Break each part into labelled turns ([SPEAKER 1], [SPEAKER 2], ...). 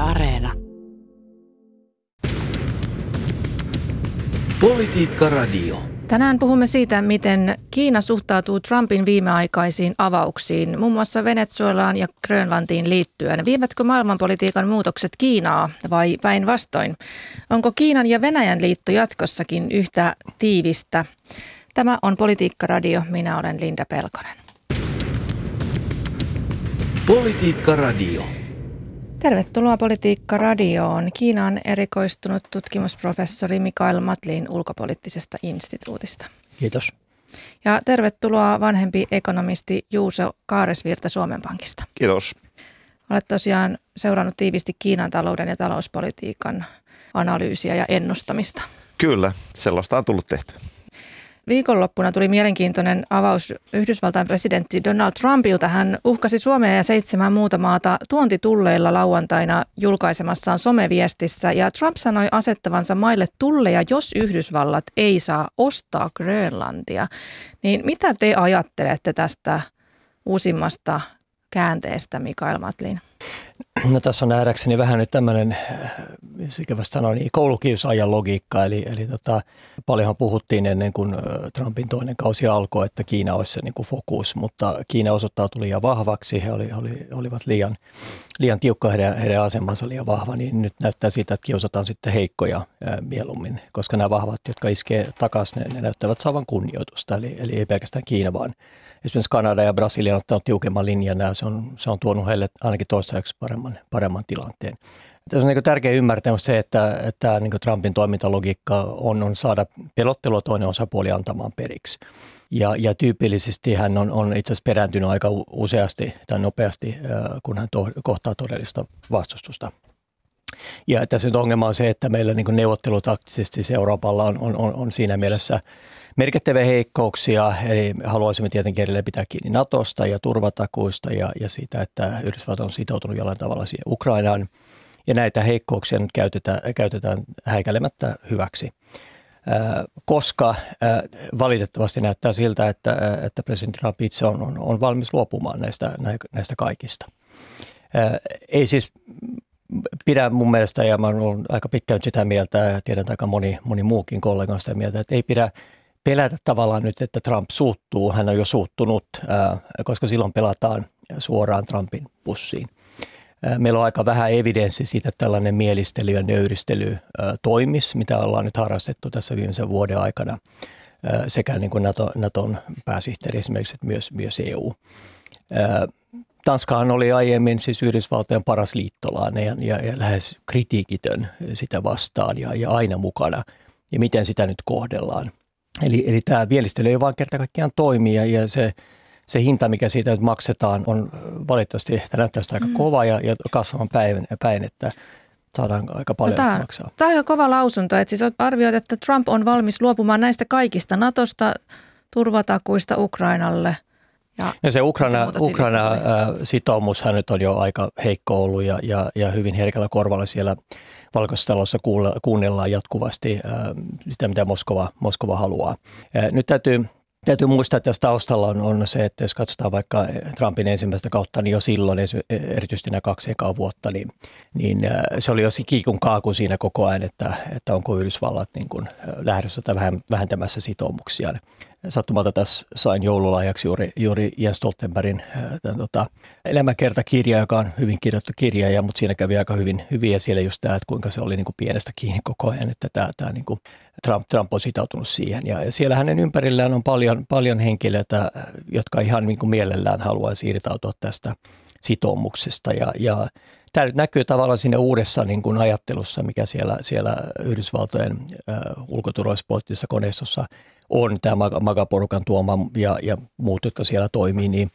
[SPEAKER 1] Areena.
[SPEAKER 2] Politiikka Radio.
[SPEAKER 3] Tänään puhumme siitä, miten Kiina suhtautuu Trumpin viimeaikaisiin avauksiin, muun muassa Venezuelaan ja Grönlantiin liittyen. Vievätkö maailmanpolitiikan muutokset Kiinaa vai päinvastoin? Onko Kiinan ja Venäjän liitto jatkossakin yhtä tiivistä? Tämä on Politiikka Radio. Minä olen Linda Pelkonen.
[SPEAKER 2] Politiikka Radio.
[SPEAKER 3] Tervetuloa Politiikka Radioon. Kiinaan erikoistunut tutkimusprofessori Mikael Matlin ulkopoliittisesta instituutista.
[SPEAKER 4] Kiitos.
[SPEAKER 3] Ja tervetuloa vanhempi ekonomisti Juuso Kaaresvirta Suomen Pankista.
[SPEAKER 5] Kiitos.
[SPEAKER 3] Olet tosiaan seurannut tiivisti Kiinan talouden ja talouspolitiikan analyysiä ja ennustamista.
[SPEAKER 5] Kyllä, sellaista on tullut tehtyä.
[SPEAKER 3] Viikonloppuna tuli mielenkiintoinen avaus Yhdysvaltain presidentti Donald Trumpilta. Hän uhkasi Suomea ja 7 muuta maata tuontitulleilla lauantaina julkaisemassaan someviestissä. Ja Trump sanoi asettavansa maille tulleja, jos Yhdysvallat ei saa ostaa Grönlantia. Niin mitä te ajattelette tästä uusimmasta käänteestä, Mikael Matlin?
[SPEAKER 4] No tässä on nähdäkseni vähän nyt tämmöinen, ikävästi sanoa, niin koulukiusaajan logiikka. Eli paljonhan puhuttiin ennen kuin Trumpin toinen kausi alkoi, että Kiina olisi se niin kuin fokus, mutta Kiina osoittautui liian vahvaksi. He olivat liian tiukka, heidän asemansa liian vahva, niin nyt näyttää siitä, että kiusataan sitten heikkoja mieluummin, koska nämä vahvat, jotka iskee takaisin, ne näyttävät saavan kunnioitusta. Eli ei pelkästään Kiina, vaan esimerkiksi Kanada ja Brasilia on ottanut tiukemman linjan ja se on tuonut heille ainakin toistaiseksi paremman tilanteen. Tässä on niin tärkeä ymmärtää se, että niin Trumpin toimintalogiikka on saada pelottelua toinen osapuoli antamaan periksi. Ja tyypillisesti hän on itse asiassa perääntynyt aika useasti tai nopeasti, kun hän kohtaa todellista vastustusta. Ja tässä nyt ongelma on se, että meillä niin neuvottelutaktisesti Euroopalla on siinä mielessä merkittäviä heikkouksia, eli haluaisimme tietenkin edelleen pitää kiinni Natosta ja turvatakuista ja siitä, että Yhdysvallat on sitoutunut jollain tavalla siihen Ukrainaan. Ja näitä heikkouksia nyt käytetään häikäilemättä hyväksi, koska valitettavasti näyttää siltä, että presidentti Trump itse on valmis luopumaan näistä kaikista. Ei siis pidä mun mielestä, ja mä olen aika pitkään sitä mieltä, ja tiedän, että aika moni muukin kollega on sitä mieltä, että ei pidä pelätä tavallaan nyt, että Trump suuttuu. Hän on jo suuttunut, koska silloin pelataan suoraan Trumpin pussiin. Meillä on aika vähän evidenssi siitä, että tällainen mielistely ja nöyristely toimisi, mitä ollaan nyt harrastettu tässä viimeisen vuoden aikana, sekä niin kuin Naton pääsihteeri esimerkiksi, että myös EU. Tanskahan oli aiemmin siis Yhdysvaltojen paras liittolainen ja lähes kritiikitön sitä vastaan ja aina mukana. Ja miten sitä nyt kohdellaan. Eli tämä mielistely ei vaan kerta kaikkiaan toimi ja se hinta, mikä siitä nyt maksetaan, on valitettavasti, että näyttää sitä aika kova ja kasvavan päin, että saadaan aika paljon maksaa.
[SPEAKER 3] Tämä on ihan kova lausunto, että siis arvioit, että Trump on valmis luopumaan näistä kaikista Natosta, turvatakuista Ukrainalle.
[SPEAKER 4] Ja se Ukraina-sitoumushan nyt on jo aika heikko ollut ja hyvin herkällä korvalla siellä Valkoisessa talossa kuunnellaan jatkuvasti sitä, mitä Moskova haluaa. Nyt täytyy muistaa, että tässä taustalla on se, että jos katsotaan vaikka Trumpin ensimmäistä kautta, niin jo silloin, erityisesti nämä 2 ekaa vuotta, niin se oli jo kiikun kaaku siinä koko ajan, että onko Yhdysvallat niin kuin lähdössä tai vähentämässä sitoumuksiaan. Sattumalta tässä sain joululahjaksi juuri Jens Stoltenbergin elämäkertakirja, joka on hyvin kirjoittu kirja, mutta siinä kävi aika hyvin ja siellä just tämä, että kuinka se oli niin kuin pienestä kiinni koko ajan, että tämä niin kuin Trump on sitoutunut siihen. Ja siellä hänen ympärillään on paljon henkilöitä, jotka ihan niin kuin mielellään haluaisi irtautua tästä sitoumuksesta ja tämä nyt näkyy tavallaan siinä uudessa niin kuin ajattelussa, mikä siellä Yhdysvaltojen ulkoturvallisuuspoliittisessa koneistossa on, tämä MAGA-porukan tuoma ja muut, jotka siellä toimii, niin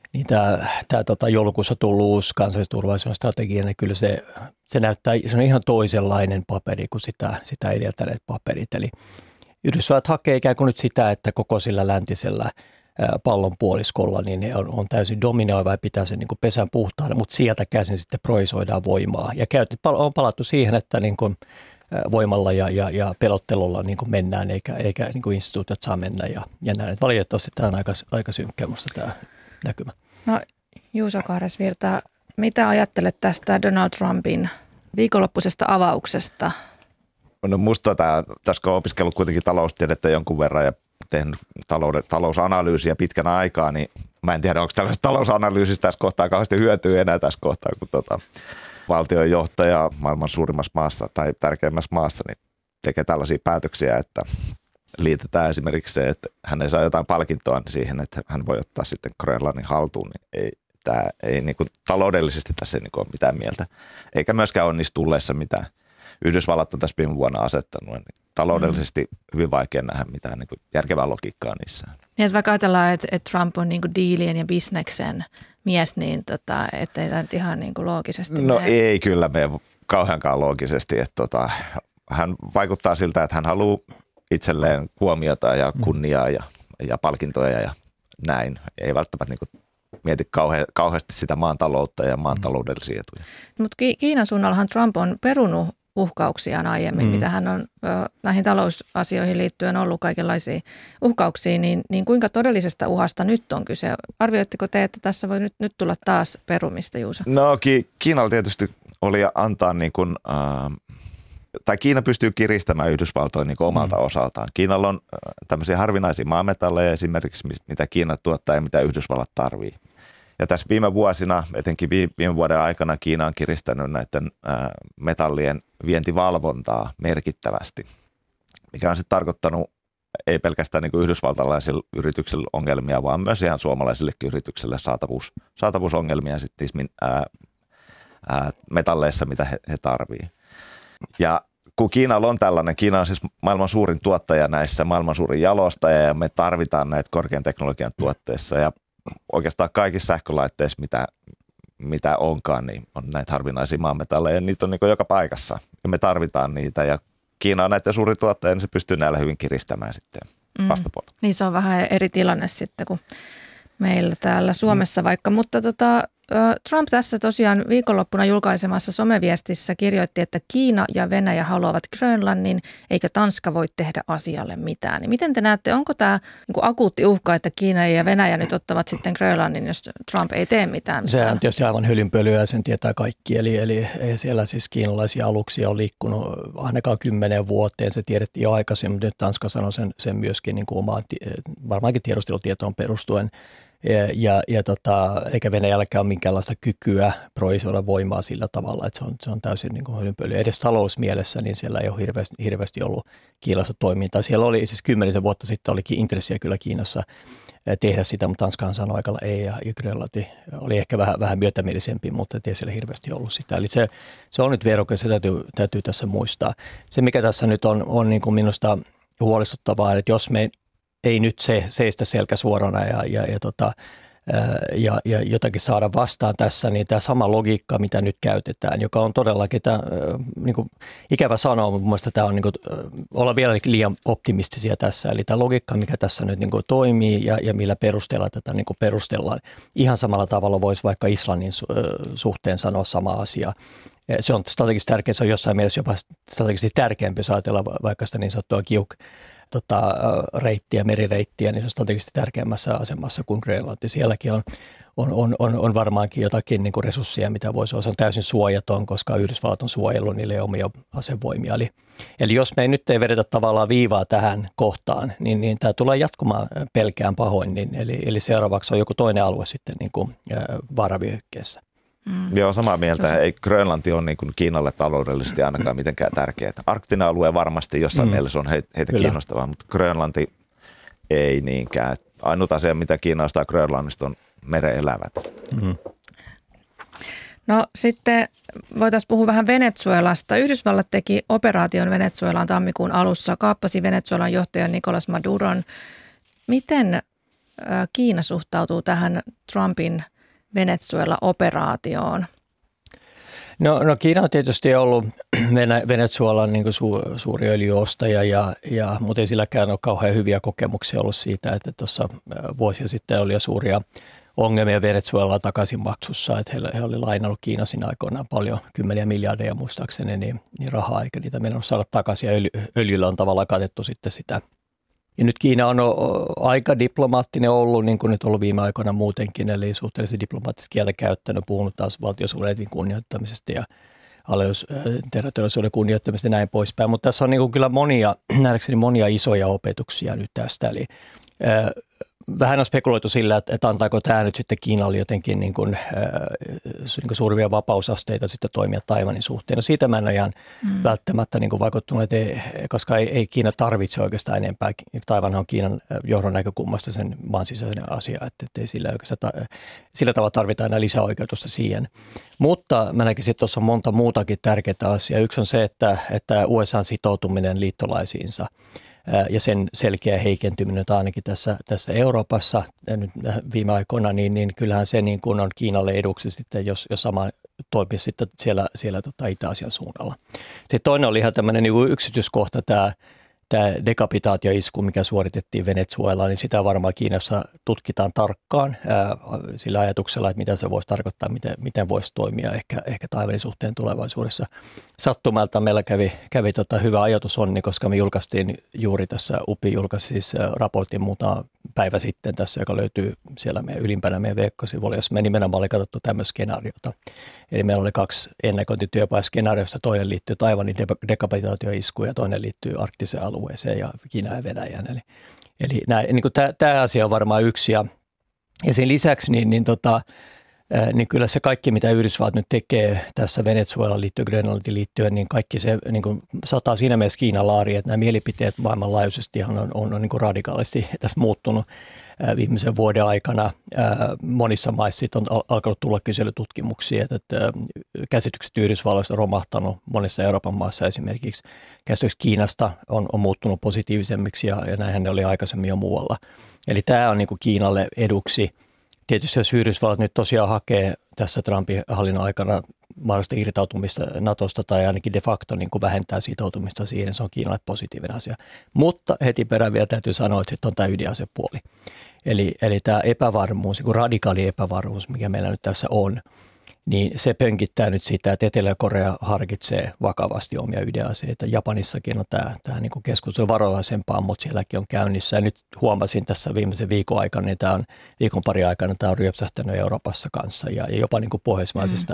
[SPEAKER 4] tämä joulukuussa tullut uusi kansallisturvallisuuden strategia, niin kyllä se näyttää, se on ihan toisenlainen paperi kuin sitä edeltäneet paperit. Eli Yhdysvallat hakee ikään kuin nyt sitä, että koko sillä läntisellä pallonpuoliskolla, niin ne on täysin dominoiva ja pitää sen niin kuin pesän puhtaana, mutta sieltä käsin sitten projisoidaan voimaa. Ja on palattu siihen, että niin kuin voimalla ja pelottelulla niin kuin mennään, eikä niin kuin instituutiot saa mennä ja näin. Valitettavasti tämä on aika synkkä musta tämä näkymä.
[SPEAKER 3] No Juuso Kaaresvirta, mitä ajattelet tästä Donald Trumpin viikonloppuisesta avauksesta.
[SPEAKER 5] No musta tässä kun on opiskellut kuitenkin taloustiedettä jonkun verran ja tehnyt talousanalyysiä pitkän aikaa, niin mä en tiedä, onko tällaisesta talousanalyysistä tässä kohtaa kauheasti hyötyä enää tässä kohtaa, kun valtionjohtaja maailman suurimmassa maassa tai tärkeimmässä maassa niin tekee tällaisia päätöksiä, että liitetään esimerkiksi se, että hän ei saa jotain palkintoa siihen, että hän voi ottaa sitten Grönlannin haltuun, niin tämä ei niin kuin taloudellisesti tässä ei niin kuin ole mitään mieltä, eikä myöskään ole niissä tulleissa mitään. Yhdysvallat on tässä viime vuonna asettanut, niin taloudellisesti hyvin vaikea nähdä mitään niin kuin järkevää logiikkaa niissä.
[SPEAKER 3] Niin, että vaikka ajatellaan, että Trump on niin kuin diilien ja bisneksen mies, niin ettei tämä nyt ihan niin kuin loogisesti
[SPEAKER 5] No ei kyllä mene kauheankaan loogisesti. Että hän vaikuttaa siltä, että hän haluaa itselleen huomiota ja kunniaa ja palkintoja ja näin. Ei välttämättä niin kuin mieti kauheasti sitä maan taloutta ja maan taloudellisia etuja.
[SPEAKER 3] Mutta Kiinan suunnallahan Trump on perunut uhkauksiaan aiemmin, mitä hän on näihin talousasioihin liittyen ollut kaikenlaisia uhkauksia, niin kuinka todellisesta uhasta nyt on kyse? Arvioitteko te, että tässä voi nyt tulla taas perumista, Juuso?
[SPEAKER 5] No Kiinalla tietysti oli antaa niin kuin, tai Kiina pystyy kiristämään Yhdysvaltoja niin kuin omalta osaltaan. Kiinalla on tämmöisiä harvinaisia maametalleja esimerkiksi, mitä Kiina tuottaa ja mitä Yhdysvallat tarvii. Ja tässä viime vuosina, etenkin viime vuoden aikana, Kiina on kiristänyt näiden metallien vientivalvontaa merkittävästi, mikä on sitten tarkoittanut ei pelkästään niin kuin yhdysvaltalaisille yrityksille ongelmia, vaan myös ihan suomalaisillekin yrityksille saatavuusongelmia sitten metalleissa, mitä he tarvii. Ja kun Kiinalla on tällainen, Kiina on siis maailman suurin tuottaja näissä, maailman suurin jalostaja ja me tarvitaan näitä korkean teknologian tuotteissa ja oikeastaan kaikissa sähkölaitteissa, mitä onkaan, niin on näitä harvinaisia maametalleja ja niitä on niin kuin joka paikassa ja me tarvitaan niitä ja Kiina on näiden suuri tuottaja, niin se pystyy näillä hyvin kiristämään sitten vastapuolta.
[SPEAKER 3] Niin se on vähän eri tilanne sitten kuin meillä täällä Suomessa vaikka, mutta Trump tässä tosiaan viikonloppuna julkaisemassa someviestissä kirjoitti, että Kiina ja Venäjä haluavat Grönlannin, eikä Tanska voi tehdä asialle mitään. Niin miten te näette, onko tämä niin kuin akuutti uhka, että Kiina ja Venäjä nyt ottavat sitten Grönlannin, jos Trump ei tee mitään?
[SPEAKER 4] Se on tietysti aivan hylynpölyä ja sen tietää kaikki. Eli siellä siis kiinalaisia aluksia on liikkunut ainakaan 10 vuoteen. Se tiedettiin jo aikaisemmin, mutta nyt Tanska sanoi sen myöskin niin kuin omaan, varmaankin tiedustelutietoon perustuen. Eikä Venäjälläkään ole minkäänlaista kykyä projisoida voimaa sillä tavalla, että se on täysin niin kuin hölynpölyä. Edes talousmielessä niin siellä ei ole hirveästi ollut Kiinalaista toimintaa. Siellä oli siis 10 vuotta sitten olikin intressiä kyllä Kiinassa tehdä sitä, mutta Tanskahan sanoi aikalla ei ja Grönlanti oli ehkä vähän myötämielisempi, mutta ei siellä hirveästi ollut sitä. Eli se on nyt veroke, se täytyy tässä muistaa. Se mikä tässä nyt on niin kuin minusta huolestuttavaa, että jos me ei nyt seistä selkä suorana ja jotakin saada vastaan tässä, niin tämä sama logiikka, mitä nyt käytetään, joka on todellakin niin kuin ikävä sanoa, mutta mielestäni tämä on niin kuin, olla vielä liian optimistisia tässä. Eli tämä logiikka, mikä tässä nyt niin kuin toimii ja millä perusteella tätä niin kuin perustellaan, ihan samalla tavalla voisi vaikka Islannin suhteen sanoa sama asia. Se on strategisesti tärkeä, se on jossain mielessä jopa strategisesti tärkeämpi, jos ajatellaan vaikka sitä niin sanottua reittiä, merireittiä, niin se on strategisesti tärkeämmässä asemassa kuin Grönlanti. Sielläkin on varmaankin jotakin niin kuin resursseja, mitä voisi olla. Se on täysin suojaton, koska Yhdysvallat on suojellut niille omia asevoimia. Eli jos me nyt ei vedetä tavallaan viivaa tähän kohtaan, niin tämä tulee jatkumaan pelkään pahoin. Eli seuraavaksi on joku toinen alue sitten niin kuin vaaravyöhykkeessä.
[SPEAKER 5] Joo, samaa mieltä. Ei Grönlanti on niin kuin Kiinalle taloudellisesti ainakaan mitenkään tärkeää. Arktinen alue varmasti jossain mielessä on heitä kiinnostavaa, mutta Grönlanti ei niinkään. Ainut asia, mitä kiinnostaa Grönlannista, on meren elävät.
[SPEAKER 3] No sitten voitaisiin puhua vähän Venezuelasta. Yhdysvallat teki operaation Venezuelaan tammikuun alussa, kaappasi Venezuelan johtajan Nicolas Maduron. Miten Kiina suhtautuu tähän Trumpin Venezuela-operaatioon? No
[SPEAKER 4] Kiina on tietysti ollut Venezuelan niin kuin suuri öljyostaja, mutta ei silläkään ole kauhean hyviä kokemuksia ollut siitä, että tuossa vuosia sitten oli jo suuria ongelmia Venezuelalla takaisinmaksussa, että he oli lainannut Kiina siinä aikoinaan paljon, 10 miljardia muistaakseni, niin rahaa, eikä niitä mennyt saada takaisin ja öljyllä on tavallaan katettu sitten sitä. Ja nyt Kiina on aika diplomaattinen ollut, niin kuin nyt ollut viime aikoina muutenkin, eli suhteellisesti diplomaattista kieltä käyttänyt, puhunut taas valtiosuhteiden kunnioittamisesta ja territoriaalisuuden kunnioittamista ja näin poispäin. Mutta tässä on niin kuin kyllä nähdäkseni monia isoja opetuksia nyt tästä. Eli vähän on spekuloitu sillä, että antaako tämä nyt sitten Kiinalle jotenkin niin kuin suuria vapausasteita sitten toimia Taiwanin suhteen. No siitä mä en ole ihan välttämättä niin kuin vaikuttunut, koska ei Kiina tarvitse oikeastaan enempää. Taiwan on Kiinan johdon näkökulmasta sen maan sisäinen asia, että ei sillä tavalla tarvita enää lisäoikeutusta siihen. Mutta mä näkisin, että tuossa on monta muutakin tärkeää asiaa. Yksi on se, että USA:n sitoutuminen liittolaisiinsa ja sen selkeä heikentyminen ainakin tässä Euroopassa nyt viime aikoina, niin kyllähän se niin kuin on Kiinalle eduksi sitten, jos sama toimisi sitten siellä Itä-Asian suunnalla. Sitten toinen oli ihan tämmöinen niin kuin yksityiskohta, tämä dekapitaatioisku, mikä suoritettiin Venezuelaan, niin sitä varmaan Kiinassa tutkitaan tarkkaan sillä ajatuksella, että mitä se voisi tarkoittaa, miten voisi toimia ehkä Taiwanin suhteen tulevaisuudessa. Sattumalta meillä kävi hyvä ajatus onni, koska me julkaistiin juuri tässä, UPI julkaisi siis raportin muutama päivä sitten tässä, joka löytyy siellä ylimpänä meidän verkkosivuilla, jos me nimenomaan oli katsottu tämmöistä skenaariota. Eli meillä oli 2 ennakointityöpaikaskenaarioista, toinen liittyy Taiwanin dekapitaatioiskuun ja toinen liittyy arktiseen alueeseen ja Kiinaan ja Venäjään. Eli niin tämä asia on varmaan yksi. Ja sen lisäksi niin kyllä se kaikki, mitä Yhdysvallat nyt tekee tässä Venezuelaan liittyen, Grönlantiin liittyen, niin kaikki se niin kuin sataa siinä mielessä Kiinan laariin, että nämä mielipiteet maailmanlaajuisesti on niin kuin radikaalisti tässä muuttunut viimeisen vuoden aikana. Monissa maissa on alkanut tulla kyselytutkimuksia, että käsitykset Yhdysvalloista on romahtanut monissa Euroopan maissa esimerkiksi. Käsitykset Kiinasta on muuttunut positiivisemmiksi ja näinhän ne oli aikaisemmin jo muualla. Eli tämä on niin kuin Kiinalle eduksi. Tietysti jos Yhdysvallat nyt tosiaan hakee tässä Trumpin hallinnon aikana mahdollista irtautumista Natosta tai ainakin de facto niin kuin vähentää sitoutumista siihen, se on Kiinalle positiivinen asia. Mutta heti perään vielä täytyy sanoa, että sitten on tämä ydinasepuoli. Eli tämä epävarmuus, niin kuin radikaali epävarmuus, mikä meillä nyt tässä on, niin se pönkittää nyt sitä, että Etelä-Korea harkitsee vakavasti omia ydinaseita. Japanissakin on tämä niin kuin keskustelu varovaisempaa, mutta sielläkin on käynnissä. Ja nyt huomasin tässä viimeisen viikon aikana, niin viikon pari aikana tämä on ryöpsähtänyt Euroopassa kanssa. Ja jopa niin kuin pohjoismaisesta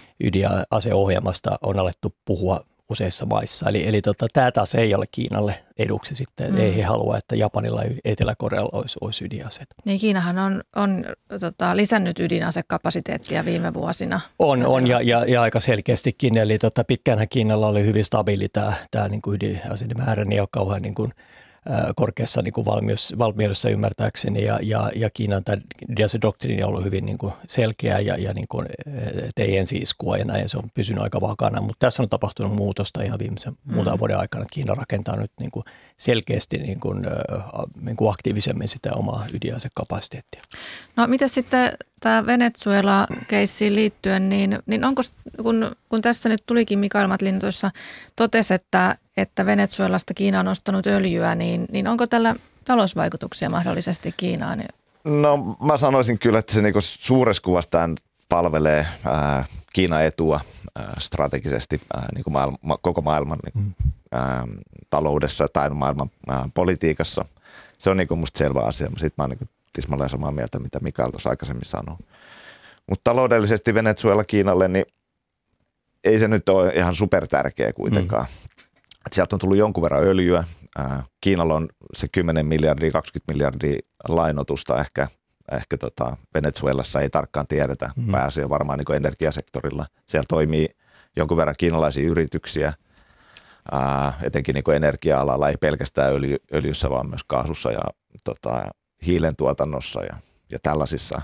[SPEAKER 4] ydinaseohjelmasta on alettu puhua useissa maissa. Eli tämä taas ei ole Kiinalle eduksi sitten. Ei he halua, että Japanilla ja Etelä-Korealla olisi ydinaseet.
[SPEAKER 3] Niin Kiinahan on lisännyt ydinasekapasiteettia viime vuosina.
[SPEAKER 4] On ja aika selkeästikin. Eli pitkäänhän Kiinalla oli hyvin stabiili tämä niin kuin ydinaseiden määrä, niin ei ole kauhean niin kuin korkeassa niin kuin valmiudessa ymmärtääkseni ja Kiinan tämä ydinasedoktriini on ollut hyvin niin kuin selkeä ja niin kuin, ei ensi-iskua ja näin, se on pysynyt aika vakana, mutta tässä on tapahtunut muutosta ihan viimeisen muutaman vuoden aikana, että Kiina rakentaa nyt niin kuin selkeästi niin kuin aktiivisemmin sitä omaa ydinasekapasiteettia. No
[SPEAKER 3] miten sitten tämä Venezuela-keissiin liittyen, niin onko, kun tässä nyt tulikin Mikael Matlin tuossa totesi, että Venezuelasta Kiina on ostanut öljyä, niin onko tällä talousvaikutuksia mahdollisesti Kiinaan?
[SPEAKER 5] No mä sanoisin kyllä, että se niinku suuressa kuvassa palvelee Kiinan etua strategisesti niinku koko maailman taloudessa tai maailman politiikassa. Se on niinku musta selvä asia. Sitten mä oon niinku tismalleen samaa mieltä, mitä Mikael tuossa aikaisemmin sanoi. Mutta taloudellisesti Venezuela Kiinalle, niin ei se nyt ole ihan super tärkeä kuitenkaan. Et sieltä on tullut jonkun verran öljyä. Kiinalla on se 10 miljardia, 20 miljardia lainotusta ehkä Venezuelassa ei tarkkaan tiedetä. Pääsee varmaan niin kuin energiasektorilla. Siellä toimii jonkun verran kiinalaisia yrityksiä, etenkin niin kuin energia-alalla, ei pelkästään öljyssä, vaan myös kaasussa ja hiilen tuotannossa ja tällaisissa.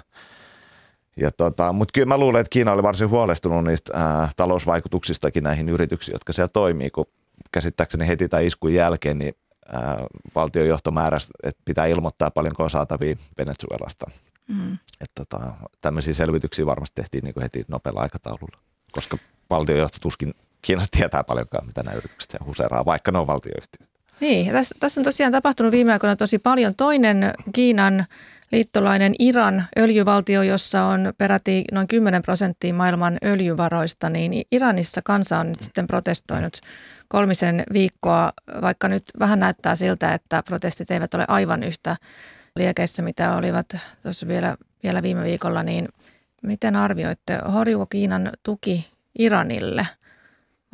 [SPEAKER 5] Mutta kyllä mä luulen, että Kiina oli varsin huolestunut niistä talousvaikutuksistakin näihin yrityksiin, jotka siellä toimii, kun käsittääkseni heti tämän iskun jälkeen niin valtionjohto määräsi, että pitää ilmoittaa paljonko on saatavia Venezuelasta. Tämmöisiä selvityksiä varmasti tehtiin niin kuin heti nopealla aikataululla, koska valtionjohto tuskin Kiinasta tietää paljonkaan, mitä nämä yritykset siellä huseeraa, vaikka ne on valtioyhtiöitä.
[SPEAKER 3] Niin, tässä on tosiaan tapahtunut viime aikoina tosi paljon. Toinen Kiinan liittolainen Iran, öljyvaltio, jossa on peräti noin 10% maailman öljyvaroista, niin Iranissa kansa on nyt sitten protestoinut 3 viikkoa, vaikka nyt vähän näyttää siltä, että protestit eivät ole aivan yhtä liekeissä, mitä olivat tuossa vielä viime viikolla, niin miten arvioitte, horjuuko Kiinan tuki Iranille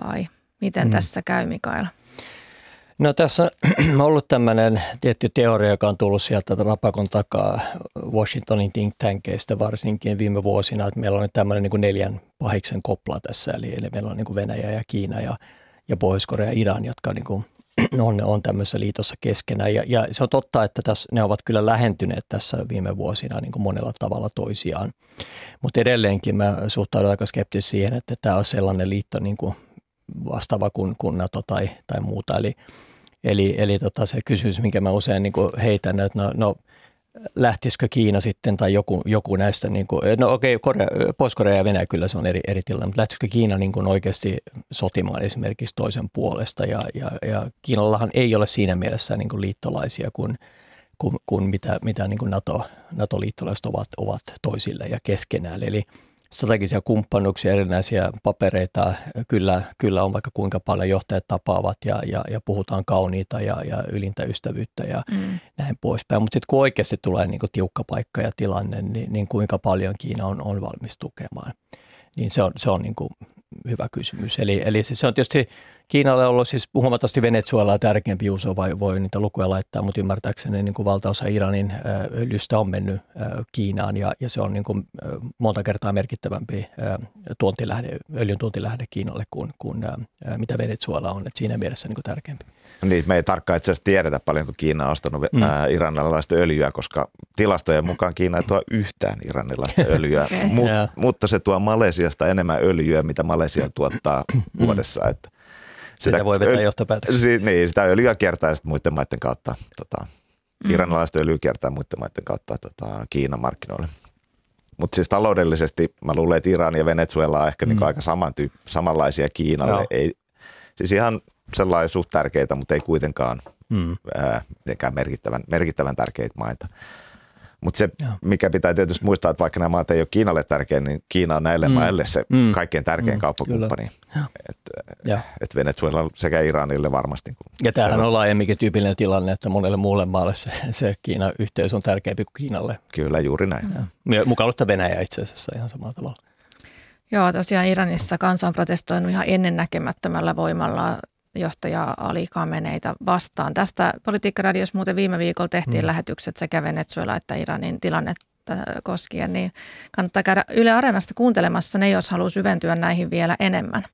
[SPEAKER 3] vai miten tässä käy, Mikael?
[SPEAKER 4] No tässä on ollut tämmöinen tietty teoria, joka on tullut sieltä rapakon takaa Washingtonin think tankeista varsinkin viime vuosina, että meillä on nyt tämmöinen niin kuin 4 pahiksen kopla tässä, eli meillä on niin kuin Venäjä ja Kiina ja Pohjois-Korea ja Iran, jotka niin kuin on tämmöisessä liitossa keskenään. Ja se on totta, että ne ovat kyllä lähentyneet tässä viime vuosina niin kuin monella tavalla toisiaan, mutta edelleenkin mä suhtaudun aika skeptisesti siihen, että tämä on sellainen liitto niin kuin vastaava kuin NATO tai muuta. Eli se kysymys, minkä mä usein niin kuin heitän, että no lähtisikö Kiina sitten tai joku näistä, niin kuin, no okei, Pohjois-Korea ja Venäjä kyllä se on eri tilanne, mutta lähtisikö Kiina niin kuin oikeasti sotimaan esimerkiksi toisen puolesta ja Kiinallahan ei ole siinä mielessä niin kuin liittolaisia kuin mitä niin kuin NATO-liittolaiset ovat toisille ja keskenään. Eli strategisia kumppanuuksia, erinäisiä papereita, kyllä on vaikka kuinka paljon johtajat tapaavat ja puhutaan kauniita ja ylintä ystävyyttä ja näin poispäin. Mutta sitten kun oikeasti tulee niin kuin tiukka paikka ja tilanne, niin kuinka paljon Kiina on valmis tukemaan, niin se on niin kuin hyvä kysymys. Eli se on tietysti Kiinalle ollut siis huomattavasti Venezuelaa tärkeämpi uso, voi niitä lukuja laittaa, mutta ymmärtääkseni niin kuin valtaosa Iranin öljystä on mennyt Kiinaan ja se on niin kuin monta kertaa merkittävämpi öljyn tuontilähde Kiinalle kuin mitä Venezuela on, että siinä mielessä niin kuin tärkeämpi.
[SPEAKER 5] Niin, me ei tarkkaan itse asiassa tiedetä paljonko Kiina on ostanut iranilaista öljyä, koska tilastojen mukaan Kiina ei tuo yhtään iranilaista öljyä, mutta se tuo Malesiasta enemmän öljyä, mitä Malesia tuottaa vuodessa. Että
[SPEAKER 4] sitä voi vetää johtopäätöksiä.
[SPEAKER 5] Niin, sitä öljyä kiertää sitten muiden maiden kautta. Iranilaista öljyä kiertää muiden maiden kautta Kiinan markkinoille. Mutta siis taloudellisesti mä luulen, että Iran ja Venezuela on ehkä niinku aika samanlaisia Kiinalle. Ei, siis ihan sellainen suht tärkeitä, mutta ei kuitenkaan merkittävän tärkeitä maita. Mutta se, mikä pitää tietysti muistaa, että vaikka nämä maat ei ole Kiinalle tärkeä, niin Kiina on näille maille se kaikkein tärkein kauppakumppani. Et Venezuela sekä Iranille varmasti.
[SPEAKER 4] Ja tämähän on laajemminkin tyypillinen tilanne, että monelle muulle maalle se Kiinan yhteys on tärkeämpi kuin Kiinalle.
[SPEAKER 5] Kyllä, juuri näin.
[SPEAKER 4] Mukaan ottaa Venäjä itse asiassa ihan samalla tavalla.
[SPEAKER 3] Joo, tosiaan Iranissa kansa on protestoinut ihan ennennäkemättömällä voimalla johtaja Ali Khameneita vastaan. Tästä Politiikka-radiossa muuten viime viikolla tehtiin lähetykset sekä Venezuela että Iranin tilannetta koskien, niin kannattaa käydä Yle Areenasta kuuntelemassa ne, jos haluaa syventyä näihin vielä enemmän.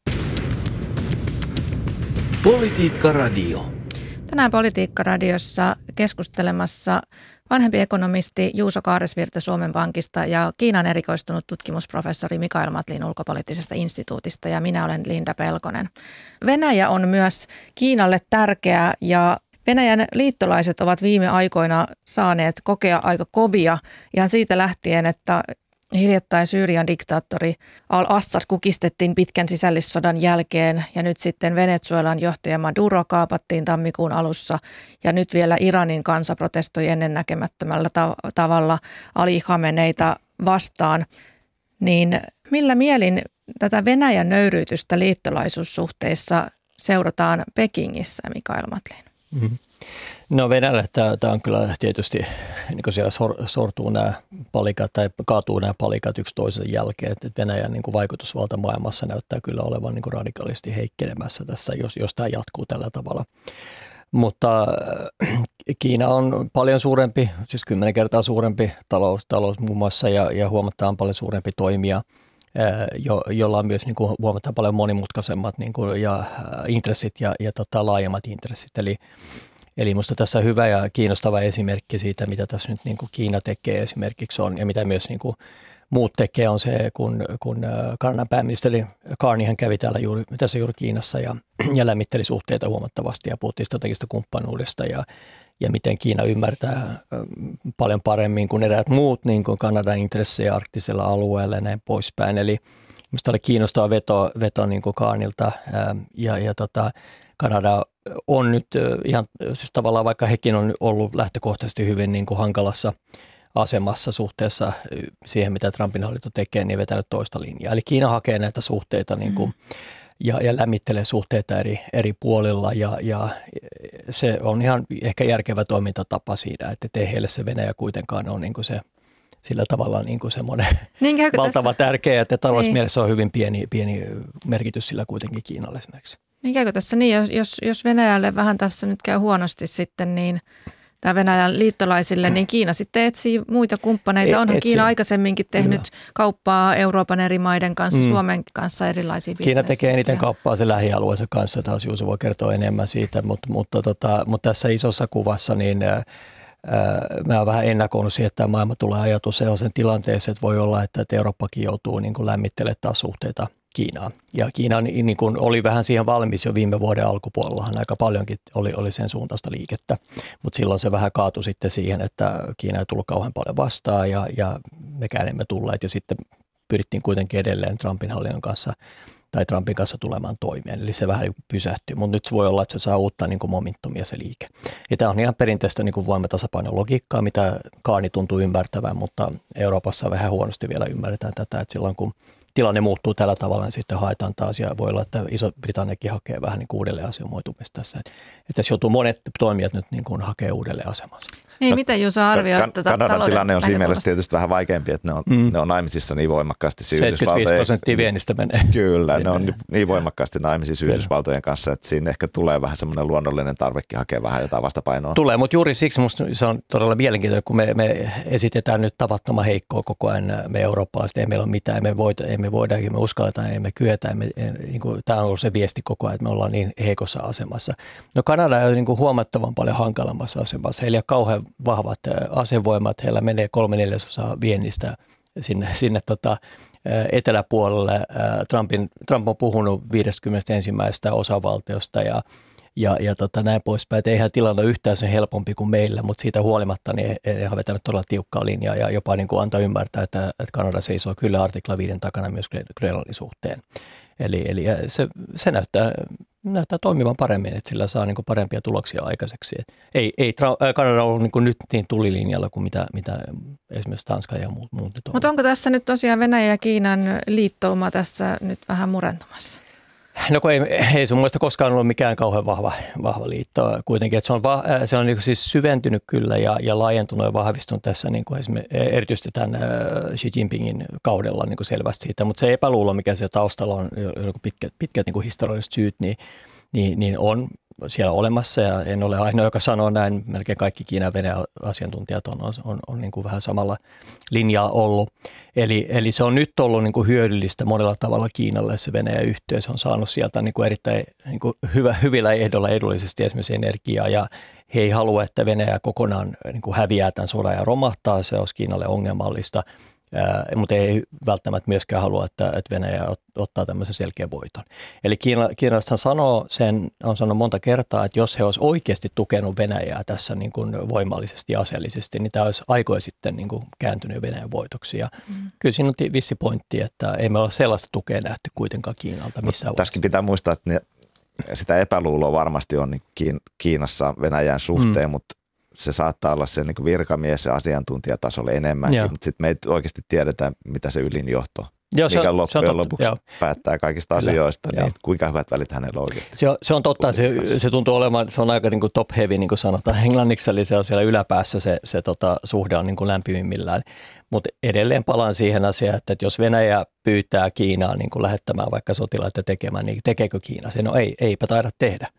[SPEAKER 2] Politiikka-radio.
[SPEAKER 3] Tänään Politiikka-radiossa keskustelemassa vanhempi ekonomisti Juuso Kaaresvirta Suomen Pankista ja Kiinan erikoistunut tutkimusprofessori Mikael Matlin ulkopoliittisesta instituutista ja minä olen Linda Pelkonen. Venäjä on myös Kiinalle tärkeä ja Venäjän liittolaiset ovat viime aikoina saaneet kokea aika kovia ihan siitä lähtien, että hiljattain Syyrian diktaattori al-Assad kukistettiin pitkän sisällissodan jälkeen ja nyt sitten Venezuelan johtaja Maduro kaapattiin tammikuun alussa ja nyt vielä Iranin kansa protestoi ennennäkemättömällä tavalla Ali Khameneita vastaan. Niin millä mielin tätä Venäjän nöyryytystä liittolaisuussuhteissa seurataan Pekingissä, Mikael Matlin?
[SPEAKER 4] No Venäjällä tämä on kyllä tietysti, niin kuin siellä sortuu nämä palikat tai kaatuu nämä palikat yksi toisen jälkeen, että Venäjän niin kuin vaikutusvalta maailmassa näyttää kyllä olevan niin kuin radikaalisti heikkenemässä tässä, jos tämä jatkuu tällä tavalla. Mutta Kiina on paljon suurempi, siis 10 kertaa suurempi talous muun muassa ja huomattavan paljon suurempi toimija, jolla on myös niin kuin huomattavan paljon monimutkaisemmat niin kuin, ja intressit ja laajemmat intressit. Eli minusta tässä hyvä ja kiinnostava esimerkki siitä, mitä tässä nyt niin kuin Kiina tekee esimerkiksi on, ja mitä myös niin kuin muut tekee, on se, kun Kanadan pääministeri Carneyhän kävi täällä juuri Kiinassa ja lämmitteli suhteita huomattavasti ja puhuttiin strategisesta kumppanuudesta ja miten Kiina ymmärtää paljon paremmin kuin eräät muut niin kuin Kanadan intressejä arktisella alueella ja näin poispäin. Eli minusta oli kiinnostava veto niin kuin Carneylta Kanada on nyt ihan siis tavallaan, vaikka hekin on ollut lähtökohtaisesti hyvin niin kuin hankalassa asemassa suhteessa siihen, mitä Trumpin hallinto tekee, niin vetänyt toista linjaa. Eli Kiina hakee näitä suhteita niin kuin, ja lämmittelee suhteita eri puolilla ja se on ihan ehkä järkevä toimintatapa siinä, että ei heille se Venäjä kuitenkaan on niin kuin se sillä tavalla niin kuin semmoinen
[SPEAKER 3] niin
[SPEAKER 4] valtava tärkeä, että talousmielessä
[SPEAKER 3] niin.
[SPEAKER 4] on hyvin pieni merkitys sillä kuitenkin Kiinalle esimerkiksi.
[SPEAKER 3] Niin käykö tässä niin, jos Venäjälle vähän tässä nyt käy huonosti sitten, niin tämä Venäjän liittolaisille, niin Kiina sitten etsii muita kumppaneita. Onhan Kiina aikaisemmin tehnyt kauppaa Euroopan eri maiden kanssa, Suomen kanssa erilaisia bisnessuhteita. Kiina
[SPEAKER 4] tekee eniten kauppaa se lähialueensa kanssa, taas Juuso voi kertoa enemmän siitä, mutta tässä isossa kuvassa niin mä oon vähän ennakoinut siihen, että maailma tulee ajatus sellaisen tilanteeseen, että voi olla, että Eurooppakin joutuu niin kuin lämmittelemään taas suhteita Kiinaan. Ja Kiina niin kuin oli vähän siihen valmis jo viime vuoden alkupuolellahan aika paljonkin oli sen suuntaista liikettä, mutta silloin se vähän kaatui sitten siihen, että Kiina ei tullut kauhean paljon vastaan ja mekään emme tulleet ja sitten pyrittiin kuitenkin edelleen Trumpin hallinnon kanssa tai Trumpin kanssa tulemaan toimeen, eli se vähän pysähtyy, mutta nyt se voi olla, että se saa uutta niin kuin momentumia se liike. Ja tämä on ihan perinteistä niin kuin voimatasapainon logiikkaa, mitä Kaani tuntuu ymmärtävän, mutta Euroopassa vähän huonosti vielä ymmärretään tätä, että silloin kun tilanne muuttuu tällä tavalla, niin sitten haetaan taas ja voi olla, että Iso-Britanniakin hakee vähän niin kuin uudelleen asemoitumista tässä. Että tässä joutuu monet toimijat nyt niin kuin hakee uudelleen asemansa.
[SPEAKER 3] Niin, miten Juuso arvioi
[SPEAKER 5] Kanadan tilanne on siinä mielessä tietysti vähän vaikeampi, että ne on naimisissa niin voimakkaasti
[SPEAKER 4] 75% viennistä menee.
[SPEAKER 5] Kyllä, ne on niin voimakkaasti naimisissa Yhdysvaltojen kanssa, että siinä ehkä tulee vähän semmoinen luonnollinen tarvekin hakea vähän jotain vastapainoa.
[SPEAKER 4] Tulee, mutta juuri siksi musta se on todella mielenkiintoinen, kun me esitetään nyt tavattoman heikkoa koko ajan me eurooppalaiset, ei meillä ole mitään, emme me uskalletaan, emme kyetä. Niin tämä on ollut se viesti koko ajan, että me ollaan niin heikossa asemassa. No Kanada on niin kuin huomattavan paljon hankalammassa asemassa. Heillä on kauhean vahvat asevoimat, heillä menee 3/4 viennistä sinne eteläpuolelle. Trump on puhunut 51. osavaltiosta ja näin poispäin. Että eihän tilanne ole yhtään sen helpompi kuin meillä, mutta siitä huolimatta niin he ovat vetäneet todella tiukkaa linjaa ja jopa niin kuin antaa ymmärtää, että Kanada seisoo kyllä artikla 5 takana myös Grönlannin suhteen. Eli se näyttää toimivan paremmin, että sillä saa niin kuin parempia tuloksia aikaiseksi. Ei Kanada ollut niin kuin nyt niin tulilinjalla kuin mitä esimerkiksi Tanska ja muut nyt on.
[SPEAKER 3] Mutta onko tässä nyt tosiaan Venäjän ja Kiinan liittouma tässä nyt vähän murentumassa?
[SPEAKER 4] No kun ei sun mielestä koskaan ollut mikään kauhean vahva liitto kuitenkin, että se on niin siis syventynyt kyllä ja laajentunut ja vahvistunut tässä niin kuin erityisesti tämän Xi Jinpingin kaudella niin kuin selvästi siitä, mutta se epäluulo, mikä siellä taustalla on, pitkät niin kuin historialliset syyt, niin on siellä olemassa ja en ole ainoa, joka sanoo näin, melkein kaikki Kiinan ja Venäjän asiantuntijat on niin kuin vähän samalla linjaa ollut. Eli se on nyt ollut niin kuin hyödyllistä monella tavalla Kiinalle se Venäjän yhteys. Se on saanut sieltä niin kuin erittäin niin kuin hyvillä ehdolla edullisesti esimerkiksi energiaa ja he ei halua, että Venäjä kokonaan niin kuin häviää tämän sodan ja romahtaa. Se olisi Kiinalle ongelmallista. Mutta ei välttämättä myöskään halua, että Venäjä ottaa tämmöisen selkeän voiton. Eli kiinalaisethan on sanonut monta kertaa, että jos he olisivat oikeasti tukenut Venäjää tässä niin kuin voimallisesti ja aseellisesti, niin tämä olisi aikoja sitten niin kuin kääntynyt Venäjän voitoksi. Ja kyllä siinä on vissi pointti, että ei me ole sellaista tukea nähty kuitenkaan Kiinalta missään.
[SPEAKER 5] Tässäkin pitää muistaa, että sitä epäluuloa varmasti on niin Kiinassa Venäjän suhteen, mutta se saattaa olla se niin virkamies- ja asiantuntijatasolle enemmänkin, mutta sitten me ei oikeasti tiedetä, mitä se ylin johto, mikä loppujen lopuksi päättää kaikista asioista, niin kuinka hyvät välit hänellä oikeasti.
[SPEAKER 4] Se on totta, se tuntuu olevan, se on aika niin kuin top heavy, niin kuin sanotaan englanniksi, eli se on siellä yläpäässä se suhde on niin kuin lämpimimmillään. Mutta edelleen palaan siihen asiaan, että jos Venäjä pyytää Kiinaa niin kuin lähettämään vaikka sotilaita tekemään, niin tekeekö Kiina sen? No eipä taida tehdä.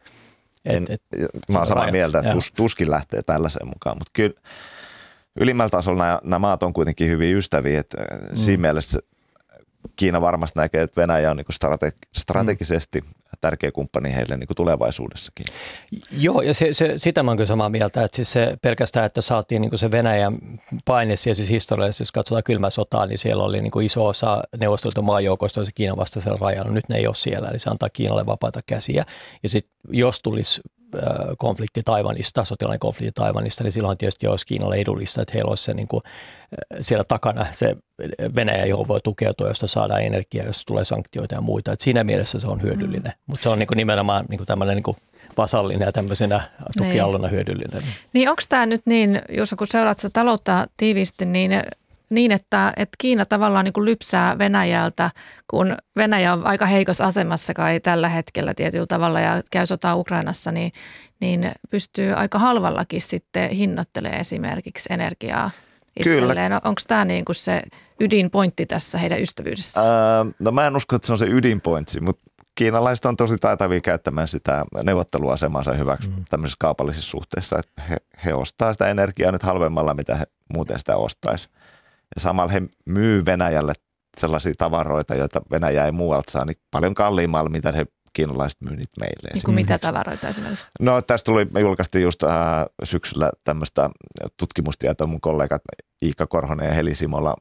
[SPEAKER 5] Mä oon samaa mieltä, että tuskin lähtee tällaiseen mukaan, mutta kyllä ylimmällä tasolla nämä maat on kuitenkin hyvin ystäviä, että siinä mielessä Kiina varmasti näkee, että Venäjä on niin kuin strategisesti tärkeä kumppani heille niin kuin tulevaisuudessakin. Joo, ja
[SPEAKER 4] sitä mä oon kyllä samaa mieltä, että siis se pelkästään, että saatiin niin kuin se Venäjän paine siellä siis historiallisesti, jos katsotaan kylmää sotaa, niin siellä oli niin kuin iso osa Neuvostoliiton maajoukoista se Kiinan vastaisella rajalla. Nyt ne ei ole siellä, eli se antaa Kiinalle vapaata käsiä. Ja sitten jos tulisi konflikti Taiwanista, sotilainen konflikti Taiwanista, niin silloin tietysti olisi Kiinalle edullista, että heillä olisi se niin kuin siellä takana se Venäjä, johon voi tukeutua, josta saadaan energiaa, jos tulee sanktioita ja muita. Et siinä mielessä se on hyödyllinen, mutta se on niin kuin nimenomaan niin kuin tämmöinen niin kuin vasallinen ja tämmöisenä tukiallona hyödyllinen.
[SPEAKER 3] Niin onko tämä nyt niin, Juuso, kun seuraat sitä taloutta tiivisti, niin että Kiina tavallaan niin kuin lypsää Venäjältä, kun Venäjä on aika heikossa asemassa kai tällä hetkellä tietyllä tavalla ja käy sotaa Ukrainassa, niin pystyy aika halvallakin sitten hinnoittelemaan esimerkiksi energiaa itselleen. Onko tämä niinku se ydinpointti tässä heidän ystävyydessä?
[SPEAKER 5] No mä en usko, että se on se ydinpointti, mutta kiinalaiset on tosi taitavia käyttämään sitä neuvotteluasemansa hyväksi tämmöisissä kaupallisissa suhteissa, että he ostaa sitä energiaa nyt halvemmalla, mitä he muuten sitä ostaisi. Ja samalla he myy Venäjälle sellaisia tavaroita, joita Venäjä ei muualta saa, niin paljon kalliimmalla, mitä he kiinalaiset myy niitä meille.
[SPEAKER 3] Niin kuin mitä tavaroita esimerkiksi?
[SPEAKER 5] No tästä me julkaistiin just syksyllä tämmöistä tutkimustietoa mun kollegat Iikka Korhonen ja Heli Simola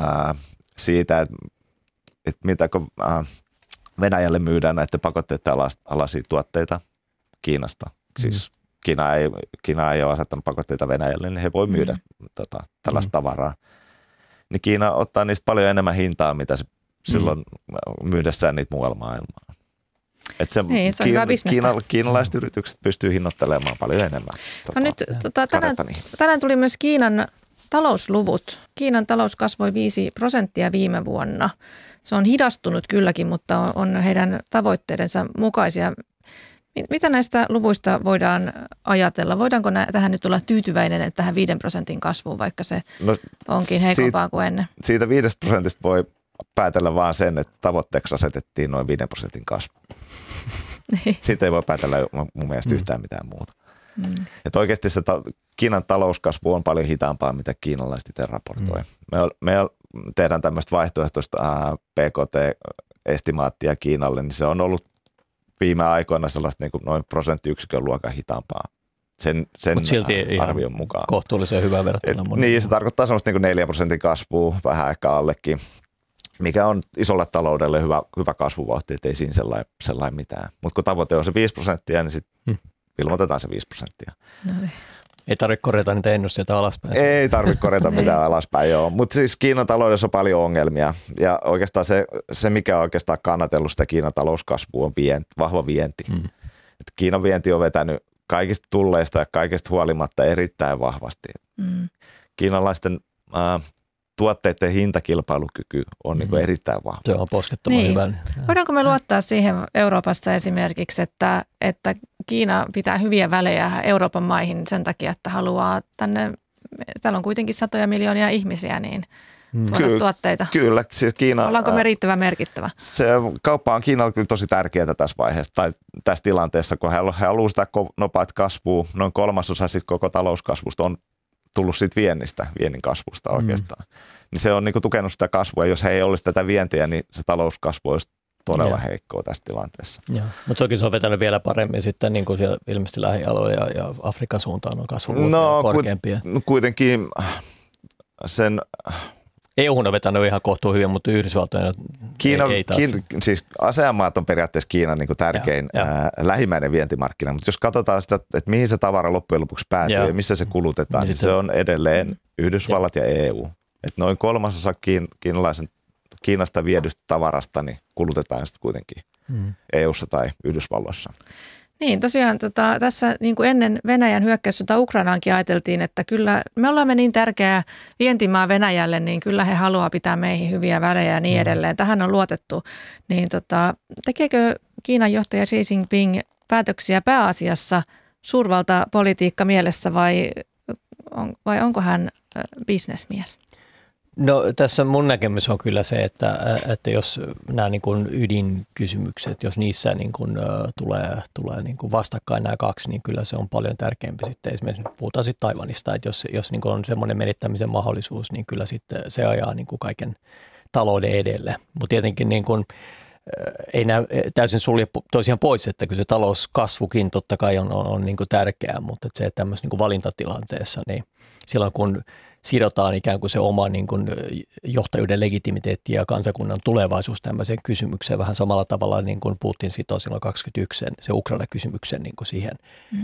[SPEAKER 5] siitä, että mitä kun Venäjälle myydään näiden pakotteiden alaisia tuotteita Kiinasta. Siis Kiina ei ole asettanut pakotteita Venäjälle, niin he voi myydä tällaista tavaraa. Niin Kiina ottaa niistä paljon enemmän hintaa, mitä se silloin myydessään niitä muualla maailmaa. Että se
[SPEAKER 3] on hyvä bisnestä.
[SPEAKER 5] Kiinalaiset yritykset pystyy hinnoittelemaan paljon enemmän.
[SPEAKER 3] No nyt, tänään tuli myös Kiinan talousluvut. Kiinan talous kasvoi 5% viime vuonna. Se on hidastunut kylläkin, mutta on heidän tavoitteidensa mukaisia. Mitä näistä luvuista voidaan ajatella? Voidaanko tähän nyt olla tyytyväinen, että tähän 5% kasvuun, vaikka se onkin heikompaa kuin ennen?
[SPEAKER 5] Siitä 5% voi päätellä vaan sen, että tavoitteeksi asetettiin noin 5% kasvu. Siitä ei voi päätellä mun mielestä yhtään mitään muuta. Että oikeasti se Kiinan talouskasvu on paljon hitaampaa, mitä kiinalaiset itse raportoi. Me tehdään tämmöistä vaihtoehtoista PKT-estimaattia Kiinalle, niin se on ollut viime aikoina sellaista niin kuin noin prosenttiyksikön luokan hitaampaa sen arvion mukaan.
[SPEAKER 4] Kohtuullisen hyvä verrattuna.
[SPEAKER 5] Niin, se tarkoittaa semmoista niin 4% kasvua, vähän ehkä allekin, mikä on isolle taloudelle hyvä kasvuvauhti, että ei siinä sellainen mitään. Mutta kun tavoite on se 5%, niin sitten ilmoitetaan se 5%.
[SPEAKER 3] No niin.
[SPEAKER 4] Ei tarvitse korjata niitä ennusteita alaspäin.
[SPEAKER 5] Ei tarvitse korjata mitään alaspäin, joo. Mutta siis Kiinan taloudessa on paljon ongelmia. Ja oikeastaan se mikä on oikeastaan kannatellut sitä Kiinan talouskasvua, on vahva vienti. Et Kiinan vienti on vetänyt kaikista tulleista ja kaikista huolimatta erittäin vahvasti. Kiinalaisten tuotteiden hintakilpailukyky on niin kuin erittäin vahva.
[SPEAKER 4] Se on poskettoman hyvä.
[SPEAKER 3] Voidaanko me luottaa siihen Euroopassa esimerkiksi, että Kiina pitää hyviä välejä Euroopan maihin sen takia, että haluaa täällä on kuitenkin 100 miljoonia ihmisiä, niin tuoda tuotteita.
[SPEAKER 5] Kyllä. Siis
[SPEAKER 3] ollaanko me riittävän merkittävä?
[SPEAKER 5] Se kauppa on Kiinalle kyllä tosi tärkeää tässä vaiheessa tai tässä tilanteessa, kun he haluaa sitä nopeat kasvua. Noin 1/3 sit koko talouskasvusta on tullut siitä viennin kasvusta oikeastaan. Niin se on niinku tukenut sitä kasvua. Jos he ei olisi tätä vientiä, niin se talouskasvu olisi todella heikkoa tässä tilanteessa. Mutta
[SPEAKER 4] toki se on vetänyt vielä paremmin sitten niin kuin siellä ilmeisesti lähialueilla ja Afrikan suuntaan on kasvuluvut korkeampia.
[SPEAKER 5] Kuitenkin sen
[SPEAKER 4] EU on vetänyt ihan kohtuu hyvin, mutta Yhdysvaltojen ei taas.
[SPEAKER 5] Siis ASEAN-maat on periaatteessa Kiinan niin kuin tärkein lähimmäinen vientimarkkina, mutta jos katsotaan sitä, että mihin se tavara loppujen lopuksi päätyy ja missä se kulutetaan, niin se on edelleen Yhdysvallat ja EU. Että noin 1/3 Kiinasta viedystä tavarasta niin kulutetaan sitten kuitenkin EUssa tai Yhdysvalloissa.
[SPEAKER 3] Niin, tosiaan tässä niin kuin ennen Venäjän hyökkäyssota Ukrainaankin ajateltiin, että kyllä me olemme niin tärkeä vientimaa Venäjälle, niin kyllä he haluaa pitää meihin hyviä välejä ja niin edelleen. Tähän on luotettu. Niin tekeekö Kiinan johtaja Xi Jinping päätöksiä pääasiassa suurvaltapolitiikka mielessä vai onko hän bisnesmies?
[SPEAKER 4] No tässä mun näkemys on kyllä se, että jos nämä niin kuin ydinkysymykset, jos niissä niin kuin tulee niin kuin vastakkain nämä kaksi, niin kyllä se on paljon tärkeämpi sitten. Esimerkiksi puhutaan sitten Taiwanista, että jos niin kuin on semmoinen menettämisen mahdollisuus, niin kyllä sitten se ajaa niin kuin kaiken talouden edelle. Mutta tietenkin niin kuin ei näy täysin sulje toisiaan pois, että kyllä se talouskasvukin totta kai on niin kuin tärkeää, mutta että se että tämmöisessä niin kuin valintatilanteessa, niin silloin kun sidotaan ikään kuin se oma niin kuin johtajuuden legitimiteetti ja kansakunnan tulevaisuus tämmöiseen kysymykseen vähän samalla tavalla niin kuin Putin sitoi silloin 2021 se Ukraina-kysymyksen niin kuin siihen.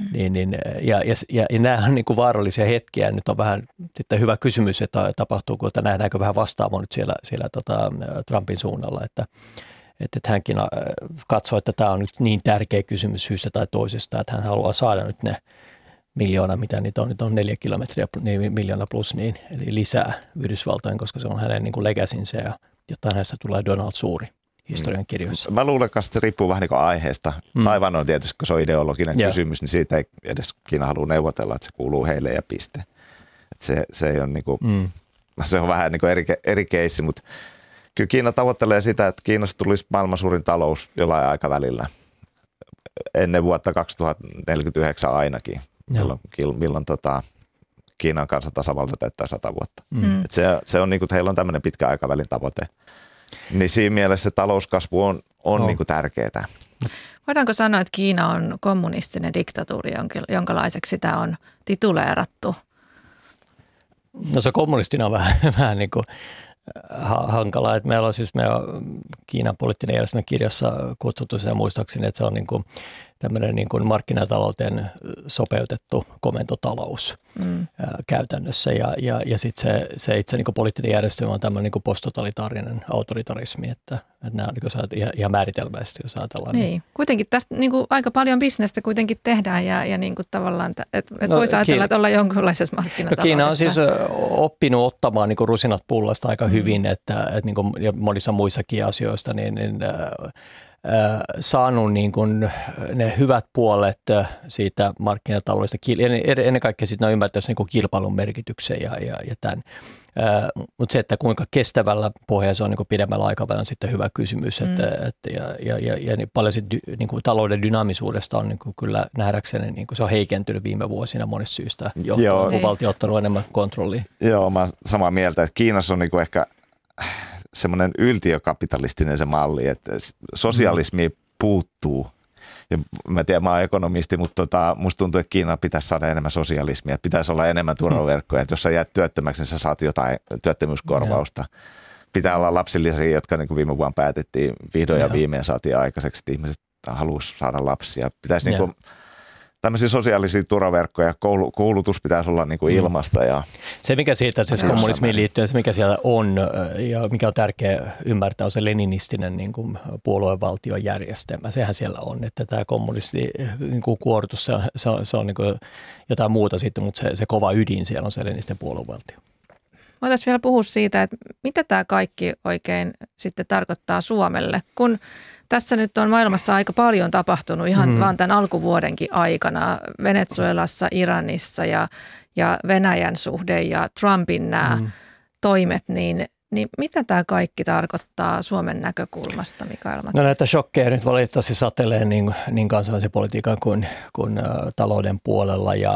[SPEAKER 4] Ja nämä on niin kuin vaarallisia hetkiä. Nyt on vähän sitten hyvä kysymys, että tapahtuuko, että nähdäänkö vähän vastaavaa nyt siellä Trumpin suunnalla, että hänkin katsoo, että tämä on nyt niin tärkeä kysymys syystä tai toisesta, että hän haluaa saada nyt ne miljoona, mitä niitä on, nyt on 4 kilometriä, niin miljoona plus, niin, eli lisää Yhdysvaltojen, koska se on hänen niin kuin legacynsä ja jotta hänestä tulee Donald suuri historian kirjoissa.
[SPEAKER 5] Mä luulen, että se riippuu vähän niin kuin aiheesta. Taiwan on tietysti, kun se on ideologinen kysymys, niin siitä ei edes Kiina halua neuvotella, että se kuuluu heille ja piste. Että se ei ole niin kuin, se on vähän niin kuin eri keissi, mutta kyllä Kiina tavoittelee sitä, että Kiinasta tulisi maailman suurin talous jollain aikavälillä ennen vuotta 2049 ainakin, milloin Kiinan kansantasavalta täyttää 100 vuotta. Se on niin kuin, heillä on tämmöinen pitkä aikavälin tavoite. Niin siinä mielessä se talouskasvu on niin kuin tärkeää.
[SPEAKER 3] Voidaanko sanoa, että Kiina on kommunistinen diktatuuri, jonkalaiseksi sitä on tituleerattu?
[SPEAKER 4] No se kommunistina on vähän niin kuin hankalaa. Että meillä on Kiinan poliittinen järjestelmä kirjassa kutsuttu sen muistaakseni, että se on niin kuin tämmöinen niin kuin markkinatalouteen sopeutettu komentotalous käytännössä. Ja sitten se itse niin kuin poliittinen järjestelmä on tämmöinen niin kuin posttotalitaarinen autoritarismi, että nämä on niin ihan määritelmäisesti, jos ajatellaan.
[SPEAKER 3] Niin. Kuitenkin tästä niin kuin aika paljon bisnestä kuitenkin tehdään ja niin kuin tavallaan, että voisi ajatella, että ollaan jonkinlaisessa markkinataloudessa.
[SPEAKER 4] Kiina on siis oppinut ottamaan niin kuin rusinat pullasta aika hyvin, että niin kuin ja monissa muissakin asioista, niin saanut niin kuin ne hyvät puolet siitä markkinataloudesta, ennen kaikkea sitten on ymmärtänyt niin kuin kilpailun merkityksen ja tämän. Mutta se, että kuinka kestävällä pohjalla se on niin kuin pidemmällä aikavälillä on sitten hyvä kysymys. Ja niin paljon niin kuin talouden dynaamisuudesta on niin kuin kyllä nähdäkseni, niin kuin se on heikentynyt viime vuosina monesta syystä, kun valtio on ottanut enemmän kontrollia. Joo,
[SPEAKER 5] mä oon samaa mieltä, että Kiinassa on niin kuin ehkä semmoinen yltiökapitalistinen se malli, että sosialismi puuttuu. Ja mä tiedän, mä oon ekonomisti, mutta musta tuntuu, että Kiinaan pitäisi saada enemmän sosialismia. Pitäisi olla enemmän turvaverkkoja, että jos sä jäät työttömäksi, niin sä saat jotain työttömyyskorvausta. Pitää olla lapsillisia, jotka niin kuin viime vuonna päätettiin, vihdoin ja viimein saatiin aikaiseksi, että ihmiset haluaisi saada lapsia. Pitäisi niin kuin tämmöisiä sosiaalisia turvaverkkoja, koulutus pitäisi olla niin kuin ilmasta. Ja
[SPEAKER 4] se, mikä siitä siis kommunismiin liittyy, se mikä siellä on ja mikä on tärkeää ymmärtää, on se leninistinen niin kuin puoluevaltion järjestelmä. Sehän siellä on, että tämä kommunisti niin kuin kuoritus, se on niin kuin jotain muuta sitten, mutta se kova ydin siellä on se leninistinen puoluevaltio.
[SPEAKER 3] Voitaisiin vielä puhua siitä, että mitä tämä kaikki oikein sitten tarkoittaa Suomelle, kun tässä nyt on maailmassa aika paljon tapahtunut ihan vaan tämän alkuvuodenkin aikana Venezuelassa, Iranissa ja Venäjän suhde ja Trumpin nämä toimet, niin mitä tämä kaikki tarkoittaa Suomen näkökulmasta, Mikael Matti?
[SPEAKER 4] No näitä shokkeja nyt valitettavasti satelee niin kansainvälisen politiikan kuin talouden puolella ja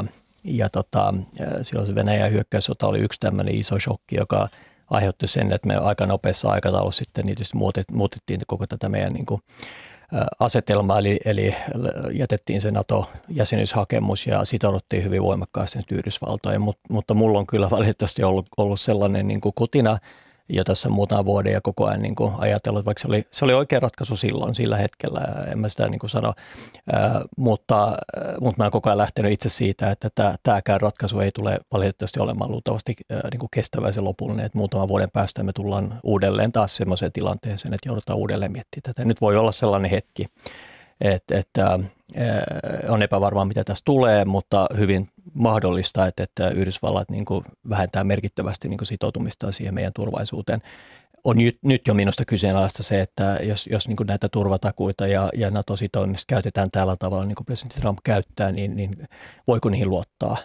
[SPEAKER 4] silloin se Venäjän hyökkäyssota oli yksi tämmöinen iso shokki, joka aiheutti sen, että me aika nopeassa aikataulussa sitten tietysti muutettiin koko tätä meidän niin kuin asetelmaa, eli jätettiin se NATO-jäsenyyshakemus ja sitouduttiin hyvin voimakkaasti Yhdysvaltoihin, mutta mulla on kyllä valitettavasti ollut sellainen niin kuin kutina jo tässä muutaman vuoden ja koko ajan niin kuin ajatellut, vaikka se oli oikea ratkaisu silloin, sillä hetkellä, en mä sitä niin kuin sano, mutta mä oon koko ajan lähtenyt itse siitä, että tämäkään ratkaisu ei tule valitettavasti olemaan luultavasti niin kuin kestävä se lopullinen, että muutaman vuoden päästä me tullaan uudelleen taas semmoiseen tilanteeseen, että joudutaan uudelleen miettimään tätä. Nyt voi olla sellainen hetki, että on epävarmaa, mitä tässä tulee, mutta hyvin mahdollista, että Yhdysvallat niin kuin vähentää merkittävästi niin kuin sitoutumista siihen meidän turvallisuuteen. On nyt jo minusta kyseenalaista se, että jos niin kuin näitä turvatakuita ja NATO-sitoumista käytetään tällä tavalla, niin kuin presidentti Trump käyttää, niin voiko niihin luottaa?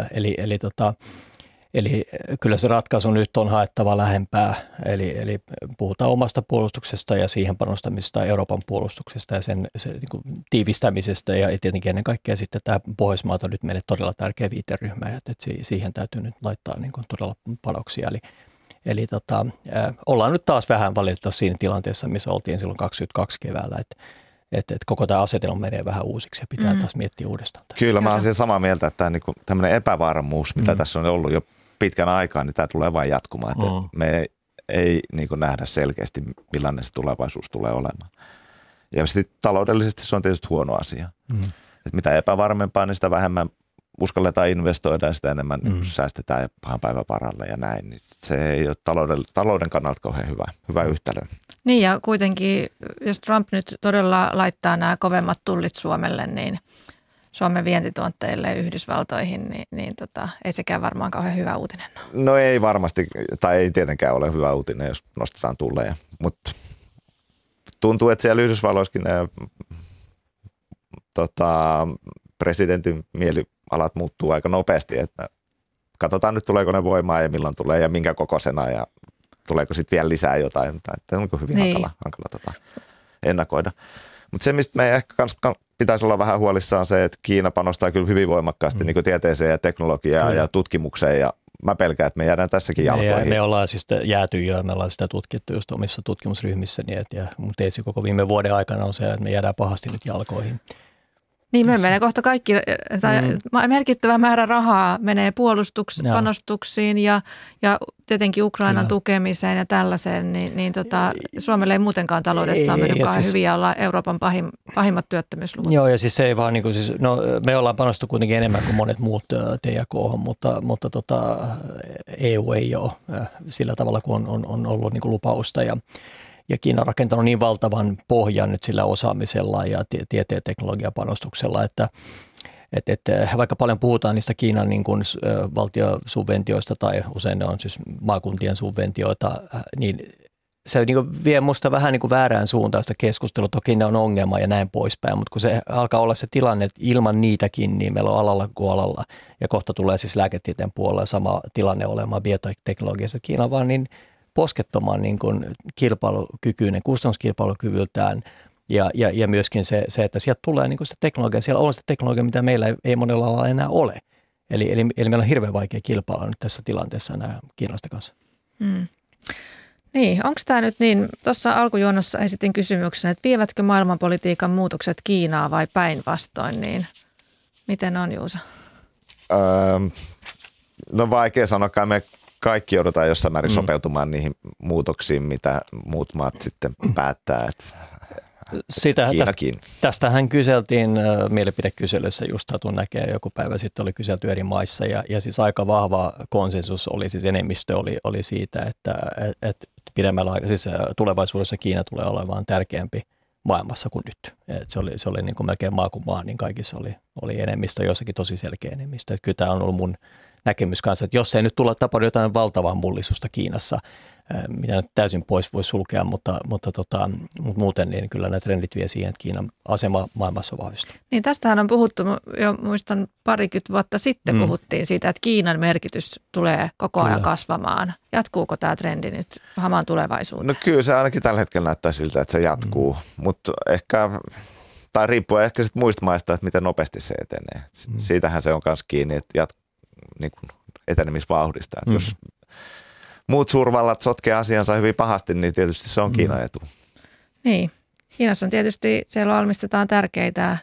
[SPEAKER 4] Eli kyllä se ratkaisu nyt on haettava lähempää, eli puhutaan omasta puolustuksesta ja siihen panostamisesta Euroopan puolustuksesta ja sen niin kuin tiivistämisestä ja tietenkin ennen kaikkea sitten tämä Pohjoismaat on nyt meille todella tärkeä viiteryhmä, että siihen täytyy nyt laittaa niin kuin todella panoksia. Eli ollaan nyt taas vähän valitettavasti siinä tilanteessa, missä oltiin silloin 2022 keväällä, että koko tämä asetelma menee vähän uusiksi ja pitää taas miettiä uudestaan.
[SPEAKER 5] Kyllä, mä olen samaa mieltä, että niinku tämmöinen epävarmuus, mitä tässä on ollut jo pitkän aikaa, niin tämä tulee vain jatkumaan. Että me ei niin kuin nähdä selkeästi, millainen se tulevaisuus tulee olemaan. Ja sitten taloudellisesti se on tietysti huono asia. Että mitä epävarmempaa, niin sitä vähemmän uskalletaan investoida ja sitä enemmän säästetään ja pahan päivän varalle ja näin. Niin se ei ole talouden kannalta kauhean hyvä yhtälö.
[SPEAKER 3] Niin ja kuitenkin, jos Trump nyt todella laittaa nämä kovemmat tullit Suomelle, niin Suomen vientituotteille Yhdysvaltoihin, niin ei sekään varmaan kauhean hyvä uutinen ole.
[SPEAKER 5] No ei varmasti, tai ei tietenkään ole hyvä uutinen, jos nostetaan tulleja, mutta tuntuu, että siellä Yhdysvalloissakin presidentin mielialat muuttuu aika nopeasti, että katsotaan nyt tuleeko ne voimaan ja milloin tulee ja minkä kokoisena ja tuleeko sitten vielä lisää jotain. Tämä on hyvin hankala ennakoida. Mutta se, mistä meidän ehkä pitäisi olla vähän huolissaan, on se, että Kiina panostaa kyllä hyvin voimakkaasti niin kuin tieteeseen ja teknologiaan ja tutkimukseen ja mä pelkään, että me jäädään tässäkin jalkoihin.
[SPEAKER 4] Me ollaan siis jääty jo, me ollaan sitä tutkittu just omissa tutkimusryhmissäni, mutta teesi koko viime vuoden aikana on se, että me jäädään pahasti nyt jalkoihin.
[SPEAKER 3] Niin, me menee kohta kaikki, merkittävä määrä rahaa menee panostuksiin ja tietenkin Ukrainan tukemiseen ja tällaiseen, niin Suomelle ei muutenkaan taloudessa ole mennyt hyvin ja ollaan Euroopan pahimmat työttömyysluvut.
[SPEAKER 4] Joo, ja siis se ei vaan, me ollaan panostettu kuitenkin enemmän kuin monet muut TK-hon, mutta EU ei ole sillä tavalla, kuin on ollut niin kuin lupausta ja Kiina on rakentanut niin valtavan pohjan nyt sillä osaamisella ja tieteen ja teknologian panostuksella, että vaikka paljon puhutaan niistä Kiinan niin kuin valtiosubventioista tai usein ne on siis maakuntien subventioita, niin se niin kuin vie musta vähän niin kuin väärään suuntaan sitä keskustelua. Toki ne on ongelma ja näin poispäin, mutta kun se alkaa olla se tilanne, että ilman niitäkin, niin meillä on alalla kuin alalla ja kohta tulee siis lääketieteen puolella sama tilanne olemaan bioteknologiassa. Kiina on vaan niin poskettoman niin kuin kilpailukykyinen, kustannuskilpailukyvyltään ja myöskin se, että sieltä tulee niin kuin sitä teknologiaa. Siellä on sitä teknologiaa, mitä meillä ei monella alalla enää ole. Eli meillä on hirveän vaikea kilpailla nyt tässä tilanteessa nämä kiinalaisten kanssa.
[SPEAKER 3] Niin, onko tämä nyt niin, tuossa alkujuonnossa esitin kysymyksen, että vievätkö maailmanpolitiikan muutokset Kiinaa vai päinvastoin, niin miten on, Juuso?
[SPEAKER 5] No vaikea sanoa, me kaikki joudutaan jossain määrin sopeutumaan niihin muutoksiin, mitä muut maat sitten päättää.
[SPEAKER 4] Tästähän kyseltiin mielipidekyselyssä, just satun näkee, joku päivä sitten oli kyselty eri maissa ja siis aika vahva konsensus oli, siis enemmistö oli siitä, että pidemmällä siis tulevaisuudessa Kiina tulee olemaan tärkeämpi maailmassa kuin nyt. Se oli niin kuin melkein maa kuin maa, niin kaikissa oli enemmistö, jossakin tosi selkeä enemmistö. Kyllä tämä on ollut mun näkemys kanssa, että jos ei nyt tulla tapahtua jotain valtavaa mullisusta Kiinassa, mitä nyt täysin pois voi sulkea, mutta muuten niin kyllä nämä trendit vie siihen, että Kiinan asema maailmassa vahvistuu. Niin
[SPEAKER 3] tästähän on puhuttu, jo muistan parikymmentä vuotta sitten puhuttiin siitä, että Kiinan merkitys tulee koko ajan kasvamaan. Jatkuuko tämä trendi nyt hamaan tulevaisuuteen?
[SPEAKER 5] No kyllä se ainakin tällä hetkellä näyttää siltä, että se jatkuu, mutta ehkä, tai riippuen ehkä sit muista maista, että miten nopeasti se etenee. Siitähän se on myös kiinni, että niin kuin etenemisvauhdista. Jos muut suurvallat sotkee asiansa hyvin pahasti, niin tietysti se on Kiinan etu.
[SPEAKER 3] Niin. Kiinassa on tietysti, siellä valmistetaan tärkeitä,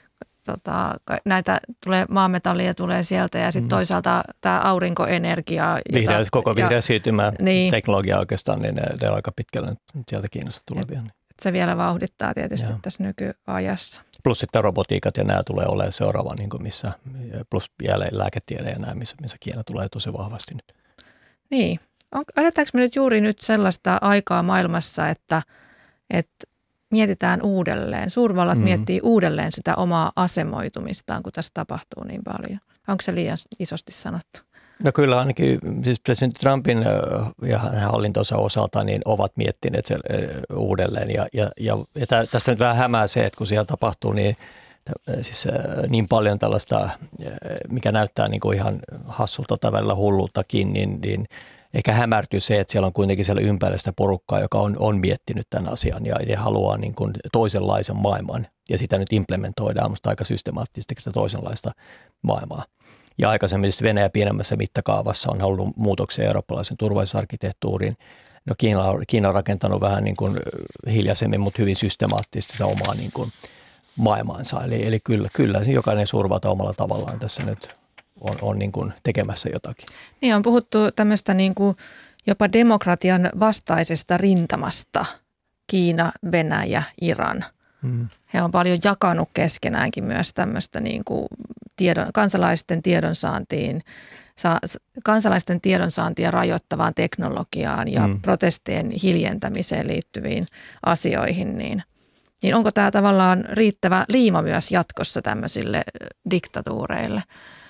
[SPEAKER 3] näitä tulee maametallia tulee sieltä ja sitten toisaalta tämä aurinkoenergia.
[SPEAKER 4] Koko vihreä siirtymä teknologia oikeastaan, niin ne on aika pitkälle sieltä Kiinasta tulevia.
[SPEAKER 3] Se vielä vauhdittaa tietysti tässä nykyajassa.
[SPEAKER 4] Plus sitten robotiikat ja nämä tulee olemaan seuraava, niin kuin missä, plus jälleen lääketiede ja nämä, missä Kiina tulee tosi vahvasti nyt.
[SPEAKER 3] Niin. Eletäänkö me nyt juuri nyt sellaista aikaa maailmassa, että mietitään uudelleen, suurvallat miettii uudelleen sitä omaa asemoitumistaan, kun tässä tapahtuu niin paljon? Onko se liian isosti sanottu?
[SPEAKER 4] No kyllä ainakin siis presidentti Trumpin ja hänen hallintonsa osalta niin ovat miettineet sen uudelleen ja tässä nyt vähän hämää se, että kun siellä tapahtuu niin paljon tällaista, mikä näyttää niin kuin ihan hassulta tai välillä hulluutakin, niin ehkä hämärtyy se, että siellä on kuitenkin siellä ympärillä sitä porukkaa, joka on miettinyt tämän asian ja haluaa niin kuin toisenlaisen maailman ja sitä nyt implementoidaan musta aika systemaattisesti sitä toisenlaista maailmaa. Ja aikaisemmin Venäjä pienemmässä mittakaavassa on halunnut muutoksia eurooppalaisen turvallisuusarkkitehtuuriin. No Kiina on rakentanut vähän niin kuin hiljaisemmin, mutta hyvin systemaattisesti sitä omaa niin kuin maailmaansa. Eli kyllä jokainen suurvalta omalla tavallaan tässä nyt on niin kuin tekemässä jotakin.
[SPEAKER 3] Niin on puhuttu tämmöistä niin kuin jopa demokratian vastaisesta rintamasta, Kiina, Venäjä, Iran. He on paljon jakanut keskenäänkin myös tämmöistä niin kuin kansalaisten tiedonsaantia rajoittavaan teknologiaan ja protestien hiljentämiseen liittyviin asioihin, niin onko tämä tavallaan riittävä liima myös jatkossa tämmöisille diktatuureille?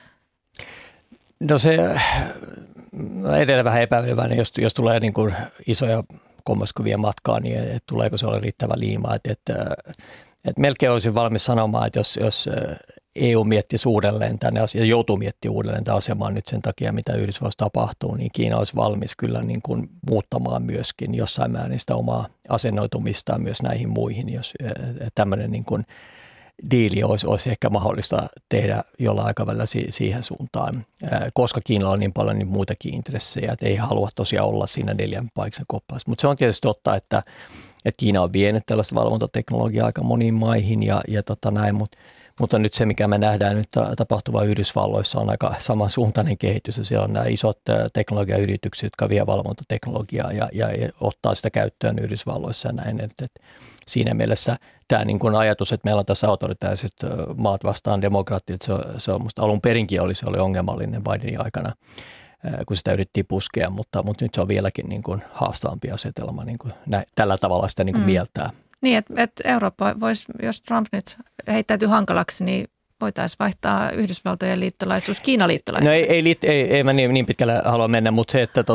[SPEAKER 4] No se edelleen vähän epäileväinen, jos tulee niin kuin isoja kommoskuvia matkaa, niin tuleeko se olla riittävä liima. Että melkein olisin valmis sanomaan, että jos EU miettisi uudelleen tänne ja joutuu miettimään uudelleen tämä asemaa nyt sen takia, mitä Yhdysvalloissa tapahtuu, niin Kiina olisi valmis kyllä niin kuin muuttamaan myöskin jossain määrin sitä omaa asennoitumistaan myös näihin muihin, jos tämmöinen niin kuin diili olisi ehkä mahdollista tehdä jollain aikavälillä siihen suuntaan, koska Kiinalla on niin paljon niin muitakin intressejä, että ei halua tosiaan olla siinä 4 paikassa koppaassa. Mutta se on tietysti totta, että Kiina on vienyt tällaista valvontateknologiaa aika moniin maihin ja näin, mutta nyt se, mikä me nähdään nyt tapahtuva Yhdysvalloissa, on aika samansuuntainen kehitys. Ja siellä on nämä isot teknologiayritykset, jotka vie valvontateknologiaa ja ottaa sitä käyttöön Yhdysvalloissa ja näin. Et siinä mielessä tämä niin kuin ajatus, että meillä on tässä autoritaariset maat vastaan demokraatit, se on musta alun perinkin oli ongelmallinen Bidenin aikana, kun sitä yritettiin puskea, mutta nyt se on vieläkin niin kuin haastavampi asetelma niin kuin tällä tavalla sitä niin kuin mieltää.
[SPEAKER 3] Niin, että Eurooppa voisi, jos Trump nyt heittäytyy hankalaksi, niin voitaisiin vaihtaa Yhdysvaltojen liittolaisuus Kiina-liittolaisuudeksi.
[SPEAKER 4] No ei mä niin pitkälle halua mennä, mutta se, että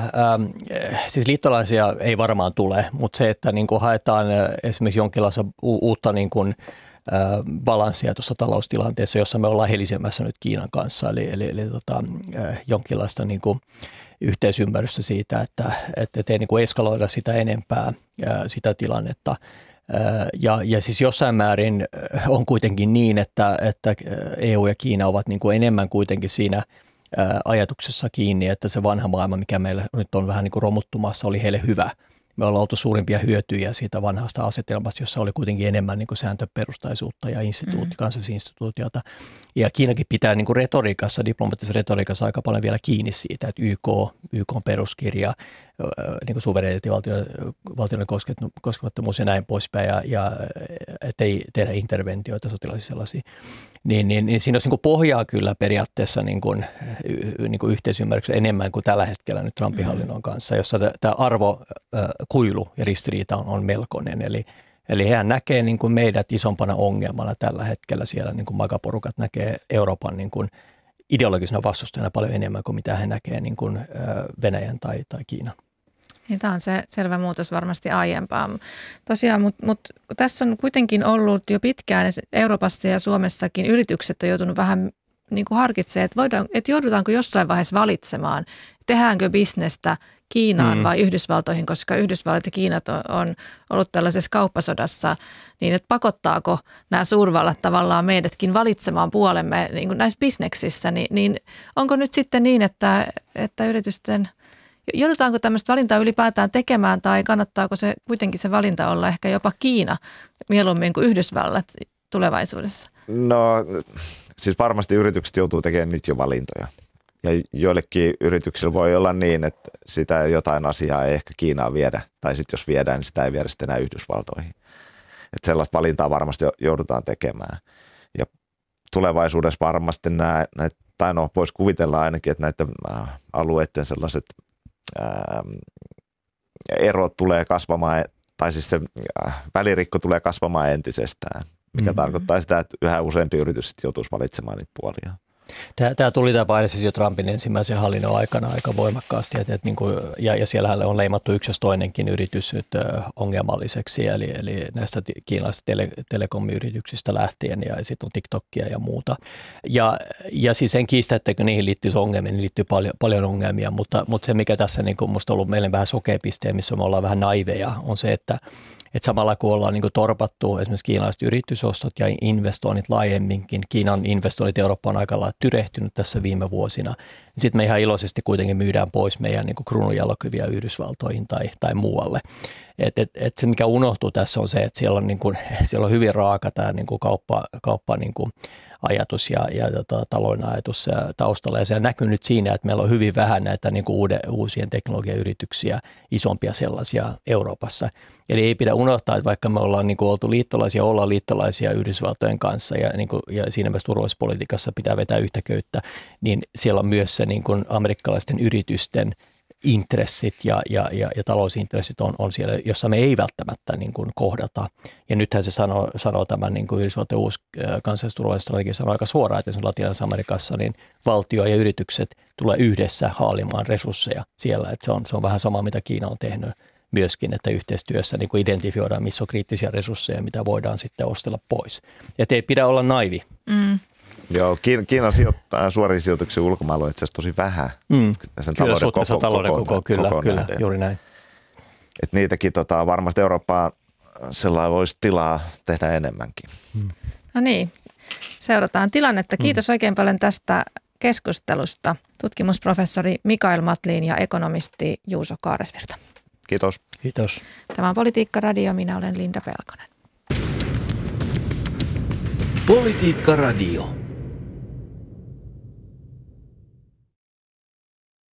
[SPEAKER 4] siis liittolaisia ei varmaan tule, mutta se, että niin kuin haetaan esimerkiksi jonkinlaista uutta niin kuin balanssia tuossa taloustilanteessa, jossa me ollaan helisemässä nyt Kiinan kanssa, eli jonkinlaista niin kuin yhteisymmärrystä siitä, että ei niin kuin eskaloida sitä enempää sitä tilannetta. Ja siis jossain määrin on kuitenkin niin, että EU ja Kiina ovat niin kuin enemmän kuitenkin siinä ajatuksessa kiinni, että se vanha maailma, mikä meillä nyt on vähän niin kuin romuttumassa, oli heille hyvä. Me ollaan oltu suurimpia hyötyjiä siitä vanhasta asetelmasta, jossa oli kuitenkin enemmän niin kuin sääntöperustaisuutta ja kansallisinstituutiota. Ja Kiinakin pitää niin kuin retoriikassa, diplomaattisessa retoriikassa aika paljon vielä kiinni siitä, että YK on peruskirja, niin kuin suvereniteetti, valtioiden koskemattomuus ja näin poispäin, ja ettei tehdä interventioita sotilaisia sellaisia. Niin siinä olisi niin kuin pohjaa kyllä periaatteessa niin kuin yhteisymmärryksessä enemmän kuin tällä hetkellä nyt Trumpin hallinnon kanssa, jossa tämä arvokuilu ja ristiriita on melkoinen. Eli hän näkee niin kuin meidät isompana ongelmana tällä hetkellä siellä, niin kuin MAGA-porukat näkee Euroopan niin kuin ideologisena vastustajana paljon enemmän kuin mitä he näkee niin kuin Venäjän tai Kiinan.
[SPEAKER 3] Niin, tämä on se selvä muutos varmasti aiempaa. Tosiaan, mutta tässä on kuitenkin ollut jo pitkään Euroopassa ja Suomessakin yritykset on joutunut vähän niin kuin harkitsemaan, että joudutaanko jossain vaiheessa valitsemaan, tehdäänkö bisnestä Kiinaan vai Yhdysvaltoihin, koska Yhdysvallat ja Kiinat on ollut tällaisessa kauppasodassa, niin että pakottaako nämä suurvallat tavallaan meidätkin valitsemaan puolemme niin kuin näissä bisneksissä, niin onko nyt sitten niin, että yritysten, joudutaanko tämmöistä valintaa ylipäätään tekemään tai kannattaako se kuitenkin se valinta olla ehkä jopa Kiina mieluummin kuin Yhdysvallat tulevaisuudessa?
[SPEAKER 5] No siis varmasti yritykset joutuu tekemään nyt jo valintoja. Ja joillekin yrityksillä voi olla niin, että sitä jotain asiaa ei ehkä Kiinaan viedä, tai sitten jos viedään, niin sitä ei viedä sitten enää Yhdysvaltoihin. Että sellaista valintaa varmasti joudutaan tekemään. Ja tulevaisuudessa varmasti voisi kuvitella ainakin, että näiden alueiden sellaiset erot tulee kasvamaan, tai siis se välirikko tulee kasvamaan entisestään, mikä tarkoittaa sitä, että yhä useampi yritys joutuisi valitsemaan niitä puolia.
[SPEAKER 4] Tämä tuli tämä paine siis jo Trumpin ensimmäisen hallinnon aikana aika voimakkaasti, ja siellähän on leimattu yksi jos toinenkin yritys nyt ongelmalliseksi, eli näistä kiinalaisista telekom-yrityksistä lähtien, ja sitten on TikTokia ja muuta. Ja siis en kiistä, että niihin liittyisi ongelmia, niin liittyy paljon ongelmia, mutta se mikä tässä niin minusta on ollut meille vähän sokeapisteen, missä me ollaan vähän naiveja, on se, että samalla kun ollaan niin kuin torpattu esimerkiksi kiinalaiset yritysostot ja investoinnit laajemminkin, Kiinan investoinnit Eurooppaan on aika lailla tyrehtynyt tässä viime vuosina, niin sitten me ihan iloisesti kuitenkin myydään pois meidän niin kuin kruununjalokiviä Yhdysvaltoihin tai muualle. Et se mikä unohtuu tässä on se, että siellä on hyvin raaka tämä niin kuin kauppa niin kuin ajatus ja talouden ajatus taustalla. Ja se näkyy nyt siinä, että meillä on hyvin vähän näitä niin kuin uusien teknologiayrityksiä, isompia sellaisia Euroopassa. Eli ei pidä unohtaa, että vaikka me ollaan niin kuin oltu liittolaisia Yhdysvaltojen kanssa ja siinä mielessä turvallisuuspolitiikassa pitää vetää yhtä köyttä, niin siellä on myös se niin kuin amerikkalaisten yritysten intressit ja talousintressit on siellä, jossa me ei välttämättä niin kuin kohdata. Ja nythän se sanoo tämän niin kuin Yhdysvaltojen uusi kansallisturvallisuusstrategia sanoo aika suoraan, että Latinalaisessa Amerikassa niin valtio ja yritykset tulee yhdessä haalimaan resursseja siellä. Että se on vähän sama, mitä Kiina on tehnyt myöskin, että yhteistyössä niin kuin identifioidaan, missä on kriittisiä resursseja, mitä voidaan sitten ostella pois. Että ei pidä olla naivi
[SPEAKER 5] Joo, Kiina sijoittaa suoria sijoituksia ulkomailla itse asiassa tosi vähän. Sen
[SPEAKER 4] kyllä suhteessa talouden koko, kyllä, juuri näin.
[SPEAKER 5] Et niitäkin varmasti Eurooppaan sellainen voisi tilaa tehdä enemmänkin.
[SPEAKER 3] No niin, seurataan tilannetta. Kiitos oikein paljon tästä keskustelusta. Tutkimusprofessori Mikael Matlin ja ekonomisti Juuso Kaaresvirta.
[SPEAKER 5] Kiitos.
[SPEAKER 4] Kiitos.
[SPEAKER 3] Tämä on Politiikka Radio, minä olen Linda Pelkonen.
[SPEAKER 2] Politiikka Radio.